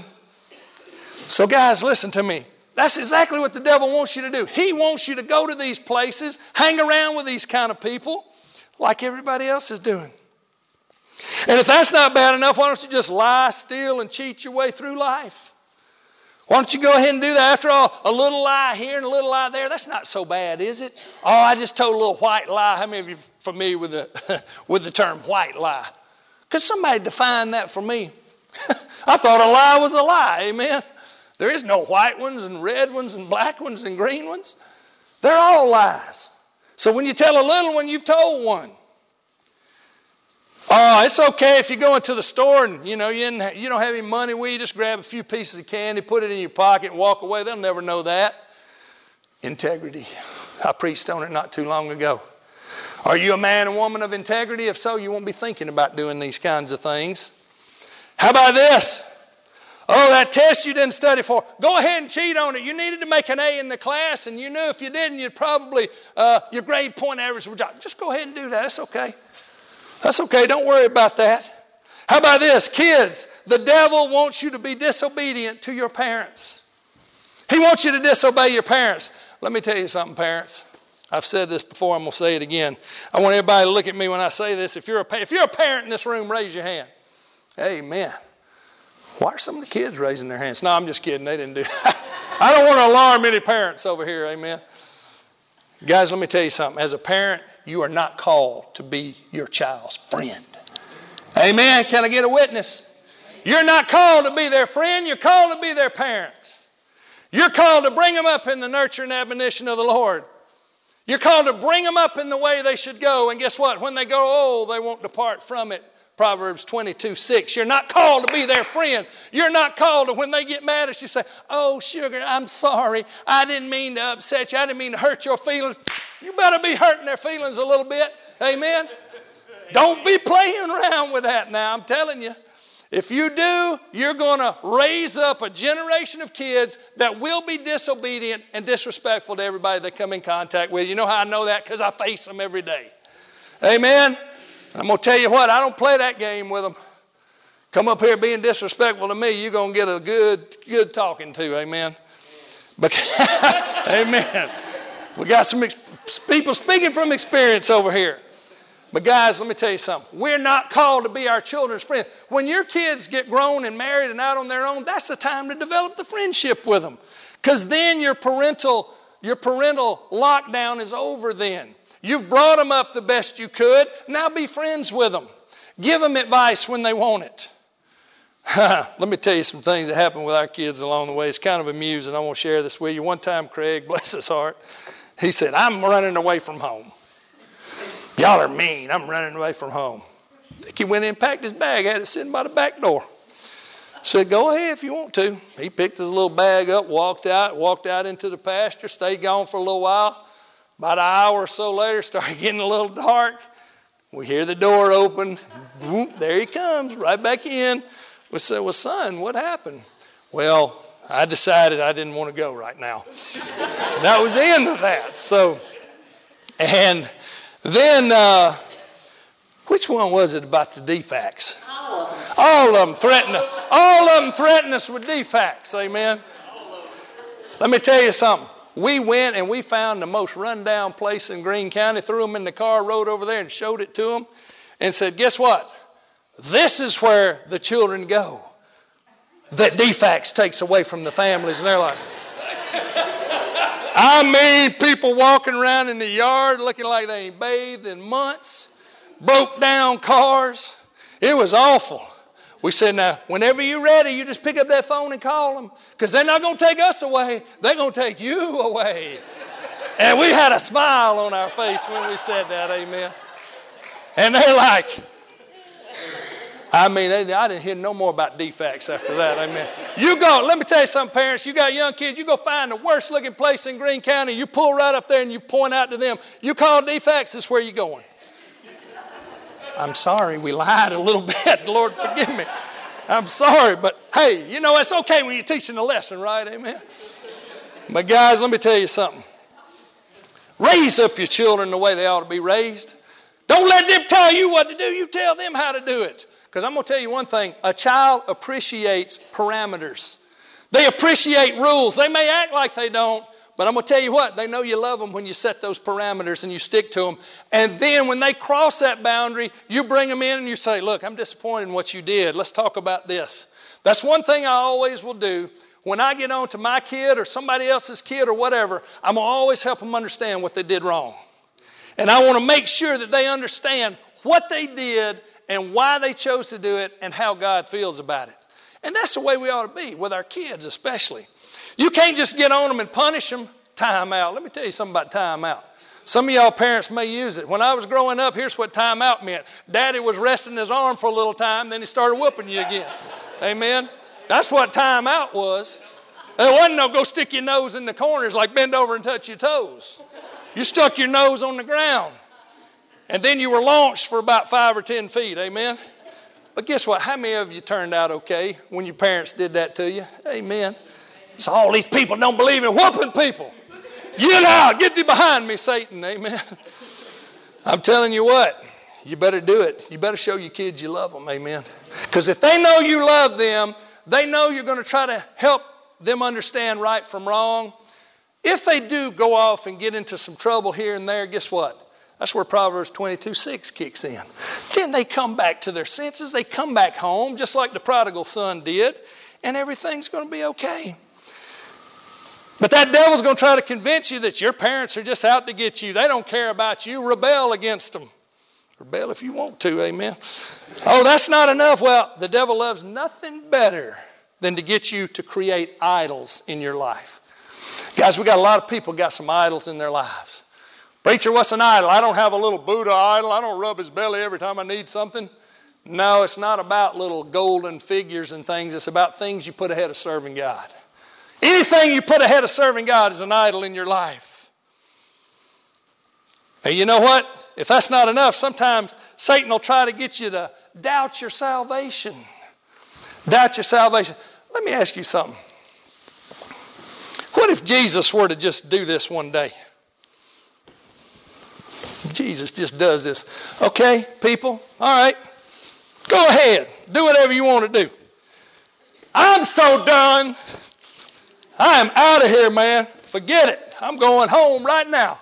So guys, listen to me. That's exactly what the devil wants you to do. He wants you to go to these places, hang around with these kind of people like everybody else is doing. And if that's not bad enough, why don't you just lie, steal, and cheat your way through life? Why don't you go ahead and do that? After all, a little lie here and a little lie there, that's not so bad, is it? Oh, I just told a little white lie. How many of you are familiar with the term white lie? Could somebody define that for me? I thought a lie was a lie, amen? There is no white ones and red ones and black ones and green ones. They're all lies. So when you tell a little one, you've told one. Oh, it's okay if you go into the store and, you don't have any money with you, just grab a few pieces of candy, put it in your pocket and walk away. They'll never know that. Integrity. I preached on it not too long ago. Are you a man and woman of integrity? If so, you won't be thinking about doing these kinds of things. How about this? Oh, that test you didn't study for. Go ahead and cheat on it. You needed to make an A in the class, and you knew if you didn't, you'd probably, your grade point average would drop. Just go ahead and do that. That's okay. That's okay. Don't worry about that. How about this? Kids, the devil wants you to be disobedient to your parents. He wants you to disobey your parents. Let me tell you something, parents. I've said this before. I'm going to say it again. I want everybody to look at me when I say this. If you're a parent in this room, raise your hand. Amen. Why are some of the kids raising their hands? No, I'm just kidding. They didn't do that. I don't want to alarm any parents over here. Amen. Guys, let me tell you something. As a parent, you are not called to be your child's friend. Amen. Can I get a witness? You're not called to be their friend. You're called to be their parent. You're called to bring them up in the nurture and admonition of the Lord. You're called to bring them up in the way they should go. And guess what? When they grow old, they won't depart from it. Proverbs 22:6. You're not called to be their friend. You're not called to, when they get mad at you, say, "Oh, sugar, I'm sorry. I didn't mean to upset you. I didn't mean to hurt your feelings." You better be hurting their feelings a little bit. Amen? Don't be playing around with that now. I'm telling you. If you do, you're going to raise up a generation of kids that will be disobedient and disrespectful to everybody they come in contact with. You know how I know that? Because I face them every day. Amen? I'm going to tell you what, I don't play that game with them. Come up here being disrespectful to me, you're going to get a good talking to, amen? Amen. We got some people speaking from experience over here. But guys, let me tell you something. We're not called to be our children's friends. When your kids get grown and married and out on their own, that's the time to develop the friendship with them. Because then your parental lockdown is over then. You've brought them up the best you could. Now be friends with them. Give them advice when they want it. Let me tell you some things that happened with our kids along the way. It's kind of amusing. I want to share this with you. One time, Craig, bless his heart, he said, "I'm running away from home. Y'all are mean. I'm running away from home." I think he went in and packed his bag, had it sitting by the back door. Said, go ahead if you want to. He picked his little bag up, walked out into the pasture, stayed gone for a little while. About an hour or so later, started getting a little dark. We hear the door open. Boom, there he comes, right back in. We said, well, son, what happened? Well, I decided I didn't want to go right now. That was the end of that. So, and then, which one was it about the DFACs? All of them threatened us with DFACs, amen? Let me tell you something. We went and we found the most rundown place in Greene County, threw them in the car, rode over there and showed it to them, and said, guess what? This is where the children go that DFACs takes away from the families. And they're like, I mean, people walking around in the yard looking like they ain't bathed in months, broke down cars. It was awful. We said, now, whenever you're ready, you just pick up that phone and call them, because they're not going to take us away. They're going to take you away. And we had a smile on our face when we said that, amen. And they're like, I mean, I didn't hear no more about DFACs after that, amen. You go, let me tell you something, parents. You got young kids, you go find the worst looking place in Greene County. You pull right up there and you point out to them, you call DFACs, this is where you're going. I'm sorry, we lied a little bit. Lord, forgive me. I'm sorry, but hey, you know, it's okay when you're teaching a lesson, right? Amen. But guys, let me tell you something. Raise up your children the way they ought to be raised. Don't let them tell you what to do. You tell them how to do it. Because I'm going to tell you one thing. A child appreciates parameters. They appreciate rules. They may act like they don't, but I'm going to tell you what, they know you love them when you set those parameters and you stick to them. And then when they cross that boundary, you bring them in and you say, look, I'm disappointed in what you did. Let's talk about this. That's one thing I always will do. When I get on to my kid or somebody else's kid or whatever, I'm going to always help them understand what they did wrong. And I want to make sure that they understand what they did and why they chose to do it and how God feels about it. And that's the way we ought to be with our kids especially. You can't just get on them and punish them. Time out. Let me tell you something about time out. Some of y'all parents may use it. When I was growing up, here's what time out meant. Daddy was resting his arm for a little time, then he started whooping you again. Amen? That's what time out was. There wasn't no go stick your nose in the corners like bend over and touch your toes. You stuck your nose on the ground. And then you were launched for about 5 or 10 feet. Amen? But guess what? How many of you turned out okay when your parents did that to you? Amen. So all these people don't believe in whooping people. Get out. Get thee behind me, Satan. Amen. I'm telling you what. You better do it. You better show your kids you love them. Amen. Because if they know you love them, they know you're going to try to help them understand right from wrong. If they do go off and get into some trouble here and there, guess what? That's where Proverbs 22:6 kicks in. Then they come back to their senses. They come back home just like the prodigal son did. And everything's going to be okay. But that devil's going to try to convince you that your parents are just out to get you. They don't care about you. Rebel against them. Rebel if you want to, amen. Oh, that's not enough. Well, the devil loves nothing better than to get you to create idols in your life. Guys, we got a lot of people got some idols in their lives. Preacher, what's an idol? I don't have a little Buddha idol. I don't rub his belly every time I need something. No, it's not about little golden figures and things. It's about things you put ahead of serving God. Anything you put ahead of serving God is an idol in your life. And you know what? If that's not enough, sometimes Satan will try to get you to doubt your salvation. Doubt your salvation. Let me ask you something. What if Jesus were to just do this one day? Jesus just does this. Okay, people, all right, go ahead. Do whatever you want to do. I'm so done. I am out of here, man. Forget it. I'm going home right now.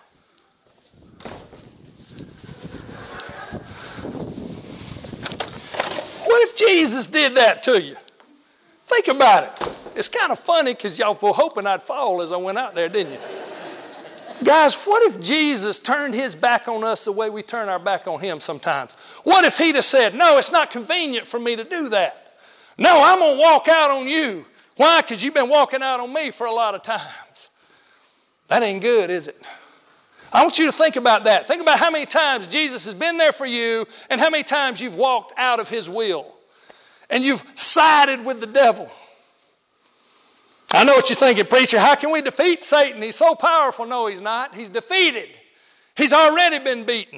What if Jesus did that to you? Think about it. It's kind of funny because y'all were hoping I'd fall as I went out there, didn't you? Guys, what if Jesus turned his back on us the way we turn our back on him sometimes? What if he'd have said, no, it's not convenient for me to do that. No, I'm going to walk out on you. Why? Because you've been walking out on me for a lot of times. That ain't good, is it? I want you to think about that. Think about how many times Jesus has been there for you and how many times you've walked out of his will. and you've sided with the devil. I know what you're thinking, preacher. How can we defeat Satan? He's so powerful. No, he's not. He's defeated. He's already been beaten.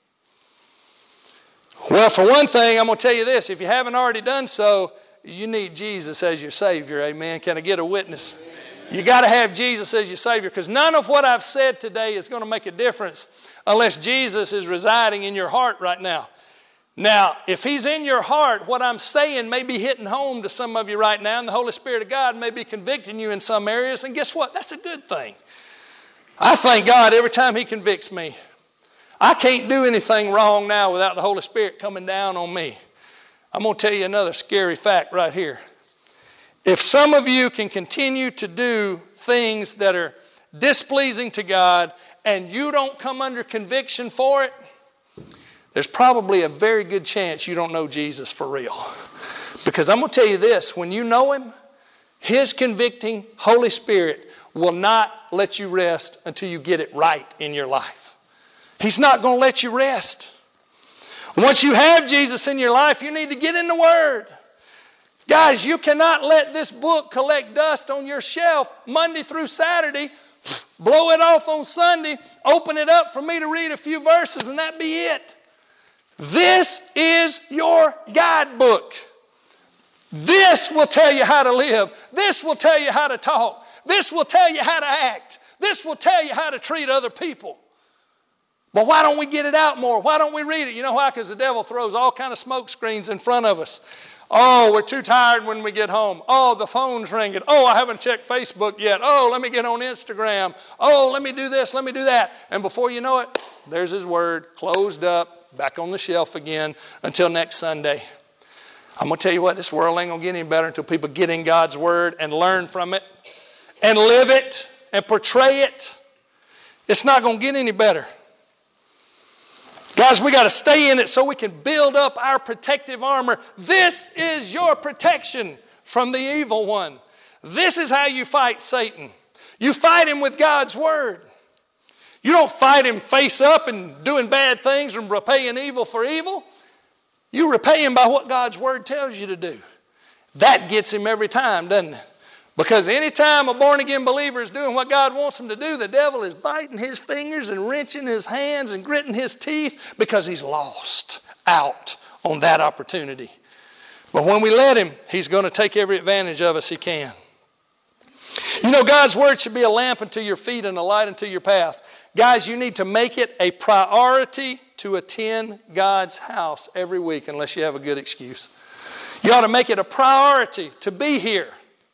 Well, for one thing, I'm going to tell you this. If you haven't already done so, you need Jesus as your Savior. Amen. Can I get a witness? You got to have Jesus as your Savior, because none of what I've said today is going to make a difference unless Jesus is residing in your heart right now. Now, if He's in your heart, what I'm saying may be hitting home to some of you right now, and the Holy Spirit of God may be convicting you in some areas, and guess what? That's a good thing. I thank God every time He convicts me. I can't do anything wrong now without the Holy Spirit coming down on me. I'm going to tell you another scary fact right here. If some of you can continue to do things that are displeasing to God and you don't come under conviction for it, there's probably a very good chance you don't know Jesus for real. Because I'm going to tell you this, when you know Him, His convicting Holy Spirit will not let you rest until you get it right in your life. He's not going to let you rest. Once you have Jesus in your life, you need to get in the Word. Guys, you cannot let this book collect dust on your shelf Monday through Saturday, blow it off on Sunday, open it up for me to read a few verses, and that be it. This is your guidebook. This will tell you how to live. This will tell you how to talk. This will tell you how to act. This will tell you how to treat other people. But why don't we get it out more? Why don't we read it? You know why? Because the devil throws all kind of smoke screens in front of us. Oh, we're too tired when we get home. Oh, the phone's ringing. Oh, I haven't checked Facebook yet. Oh, let me get on Instagram. Oh, let me do this, let me do that. And before you know it, there's His Word, closed up, back on the shelf again until next Sunday. I'm going to tell you what, this world ain't going to get any better until people get in God's Word and learn from it and live it and portray it. It's not going to get any better. Guys, we got to stay in it so we can build up our protective armor. This is your protection from the evil one. This is how you fight Satan. You fight him with God's Word. You don't fight him face up and doing bad things and repaying evil for evil. You repay him by what God's Word tells you to do. That gets him every time, doesn't it? Because anytime a born-again believer is doing what God wants him to do, the devil is biting his fingers and wrenching his hands and gritting his teeth because he's lost out on that opportunity. But when we let him, he's going to take every advantage of us he can. You know, God's Word should be a lamp unto your feet and a light unto your path. Guys, you need to make it a priority to attend God's house every week unless you have a good excuse. You ought to make it a priority to be here.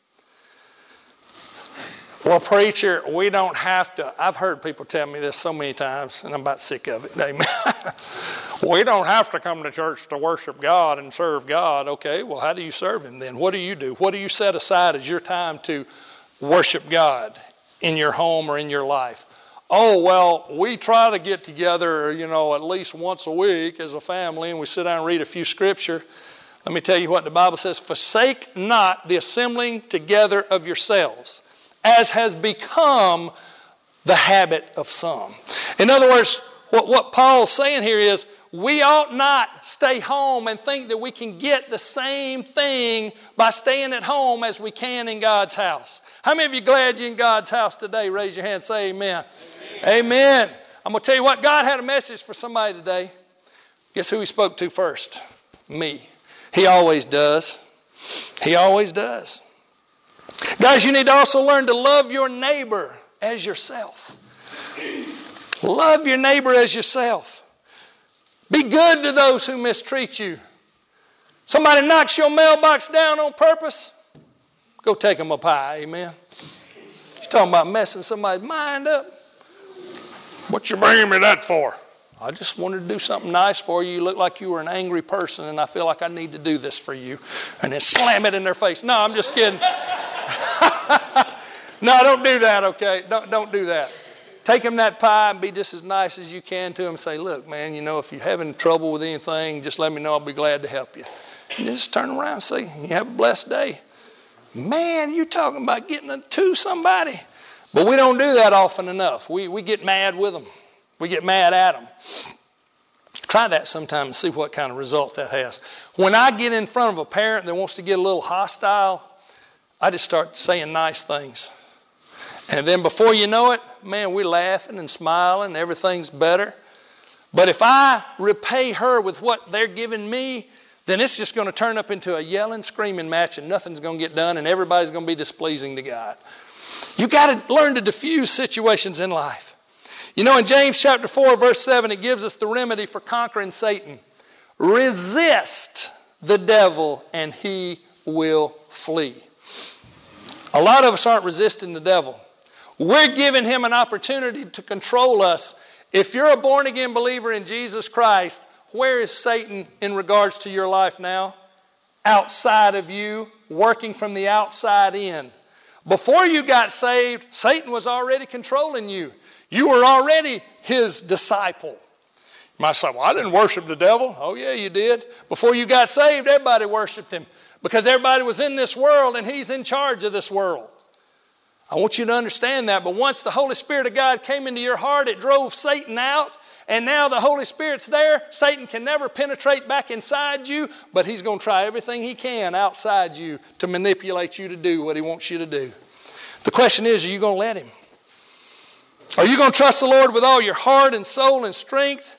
Well, preacher, we don't have to. I've heard people tell me this so many times, and I'm about sick of it. Amen. We don't have to come to church to worship God and serve God. Okay, well, how do you serve Him then? What do you do? What do you set aside as your time to worship God in your home or in your life? Oh, well, we try to get together, at least once a week as a family, and we sit down and read a few scripture. Let me tell you what the Bible says. Forsake not the assembling together of yourselves, as has become the habit of some. In other words, what Paul's saying here is, we ought not stay home and think that we can get the same thing by staying at home as we can in God's house. How many of you glad you're in God's house today? Raise your hand and say amen. Amen. I'm going to tell you what, God had a message for somebody today. Guess who He spoke to first? Me. He always does. He always does. Guys, you need to also learn to love your neighbor as yourself. Love your neighbor as yourself. Be good to those who mistreat you. Somebody knocks your mailbox down on purpose, go take them a pie, amen. You're talking about messing somebody's mind up. What you bringing me that for? I just wanted to do something nice for you. You look like you were an angry person, and I feel like I need to do this for you. And then slam it in their face. No, I'm just kidding. No, don't do that, okay? Don't do that. Take them that pie and be just as nice as you can to them. Say, look, man, if you're having trouble with anything, just let me know. I'll be glad to help you. And just turn around and say, you have a blessed day. Man, you talking about getting to somebody. But we don't do that often enough. We get mad with them. We get mad at them. Try that sometime and see what kind of result that has. When I get in front of a parent that wants to get a little hostile, I just start saying nice things. And then before you know it, man, we're laughing and smiling, everything's better. But if I repay her with what they're giving me, then it's just going to turn up into a yelling, screaming match, and nothing's going to get done, and everybody's going to be displeasing to God. You got to learn to diffuse situations in life. You know, in James chapter 4, verse 7, it gives us the remedy for conquering Satan. Resist the devil, and he will flee. A lot of us aren't resisting the devil. We're giving him an opportunity to control us. If you're a born-again believer in Jesus Christ, where is Satan in regards to your life now? Outside of you, working from the outside in. Before you got saved, Satan was already controlling you. You were already his disciple. You might say, well, I didn't worship the devil. Oh, yeah, you did. Before you got saved, everybody worshiped him because everybody was in this world and he's in charge of this world. I want you to understand that. But once the Holy Spirit of God came into your heart, it drove Satan out. And now the Holy Spirit's there. Satan can never penetrate back inside you, but he's going to try everything he can outside you to manipulate you to do what he wants you to do. The question is, are you going to let him? Are you going to trust the Lord with all your heart and soul and strength?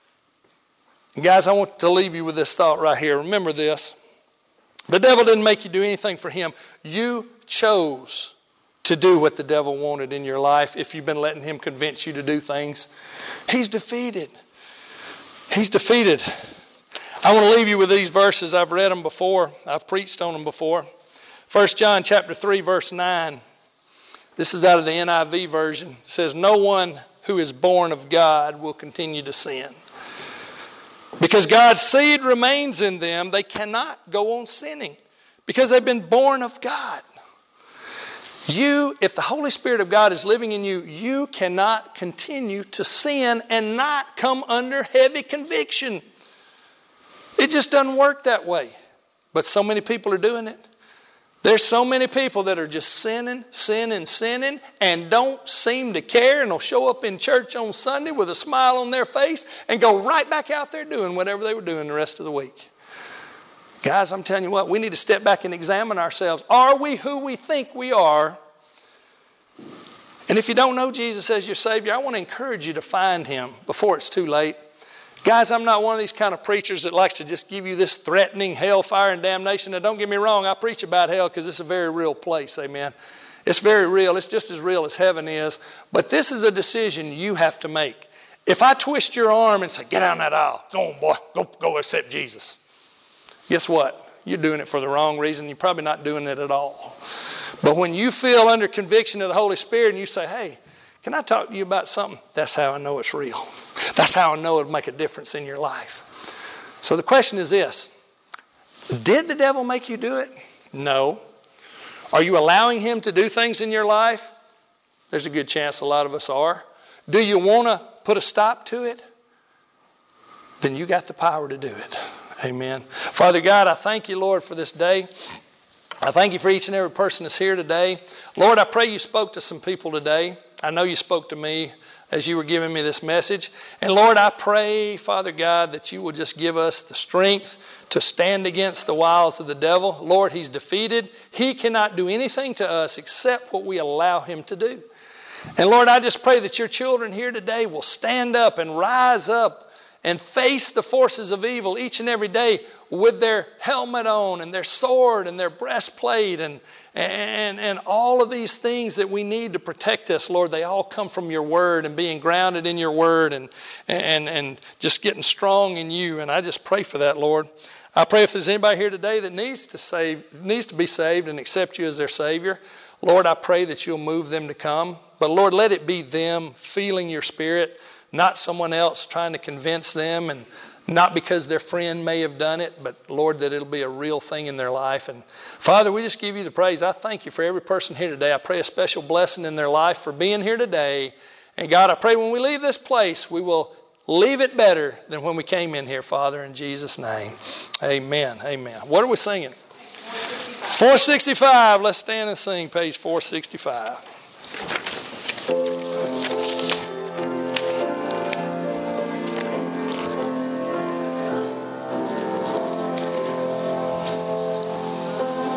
And guys, I want to leave you with this thought right here. Remember this. The devil didn't make you do anything for him. You chose to do what the devil wanted in your life if you've been letting him convince you to do things. He's defeated. He's defeated. I want to leave you with these verses. I've read them before. I've preached on them before. 1 John chapter 3, verse 9. This is out of the NIV version. It says, no one who is born of God will continue to sin. Because God's seed remains in them, they cannot go on sinning because they've been born of God. You, if the Holy Spirit of God is living in you, you cannot continue to sin and not come under heavy conviction. It just doesn't work that way. But so many people are doing it. There's so many people that are just sinning, and don't seem to care, and will show up in church on Sunday with a smile on their face and go right back out there doing whatever they were doing the rest of the week. Guys, I'm telling you what, we need to step back and examine ourselves. Are we who we think we are? And if you don't know Jesus as your Savior, I want to encourage you to find Him before it's too late. Guys, I'm not one of these kind of preachers that likes to just give you this threatening hellfire and damnation. Now, don't get me wrong, I preach about hell because it's a very real place, amen. It's very real. It's just as real as heaven is. But this is a decision you have to make. If I twist your arm and say, get down that aisle, go on, boy, go accept Jesus. Guess what? You're doing it for the wrong reason. You're probably not doing it at all. But when you feel under conviction of the Holy Spirit and you say, hey, can I talk to you about something? That's how I know it's real. That's how I know it'll make a difference in your life. So the question is this. Did the devil make you do it? No. Are you allowing him to do things in your life? There's a good chance a lot of us are. Do you want to put a stop to it? Then you got the power to do it. Amen. Father God, I thank you, Lord, for this day. I thank you for each and every person that's here today. Lord, I pray you spoke to some people today. I know you spoke to me as you were giving me this message. And Lord, I pray, Father God, that you will just give us the strength to stand against the wiles of the devil. Lord, he's defeated. He cannot do anything to us except what we allow him to do. And Lord, I just pray that your children here today will stand up and rise up and face the forces of evil each and every day with their helmet on and their sword and their breastplate and all of these things that we need to protect us, Lord. They all come from your word and being grounded in your word and just getting strong in you. And I just pray for that, Lord. I pray if there's anybody here today that needs to be saved and accept you as their Savior, Lord, I pray that you'll move them to come. But Lord, let it be them feeling your Spirit, not someone else trying to convince them, and not because their friend may have done it, but Lord, that it'll be a real thing in their life. And Father, we just give you the praise. I thank you for every person here today. I pray a special blessing in their life for being here today. And God, I pray when we leave this place, we will leave it better than when we came in here, Father, in Jesus' name. Amen. Amen. What are we singing? 465. Let's stand and sing page 465.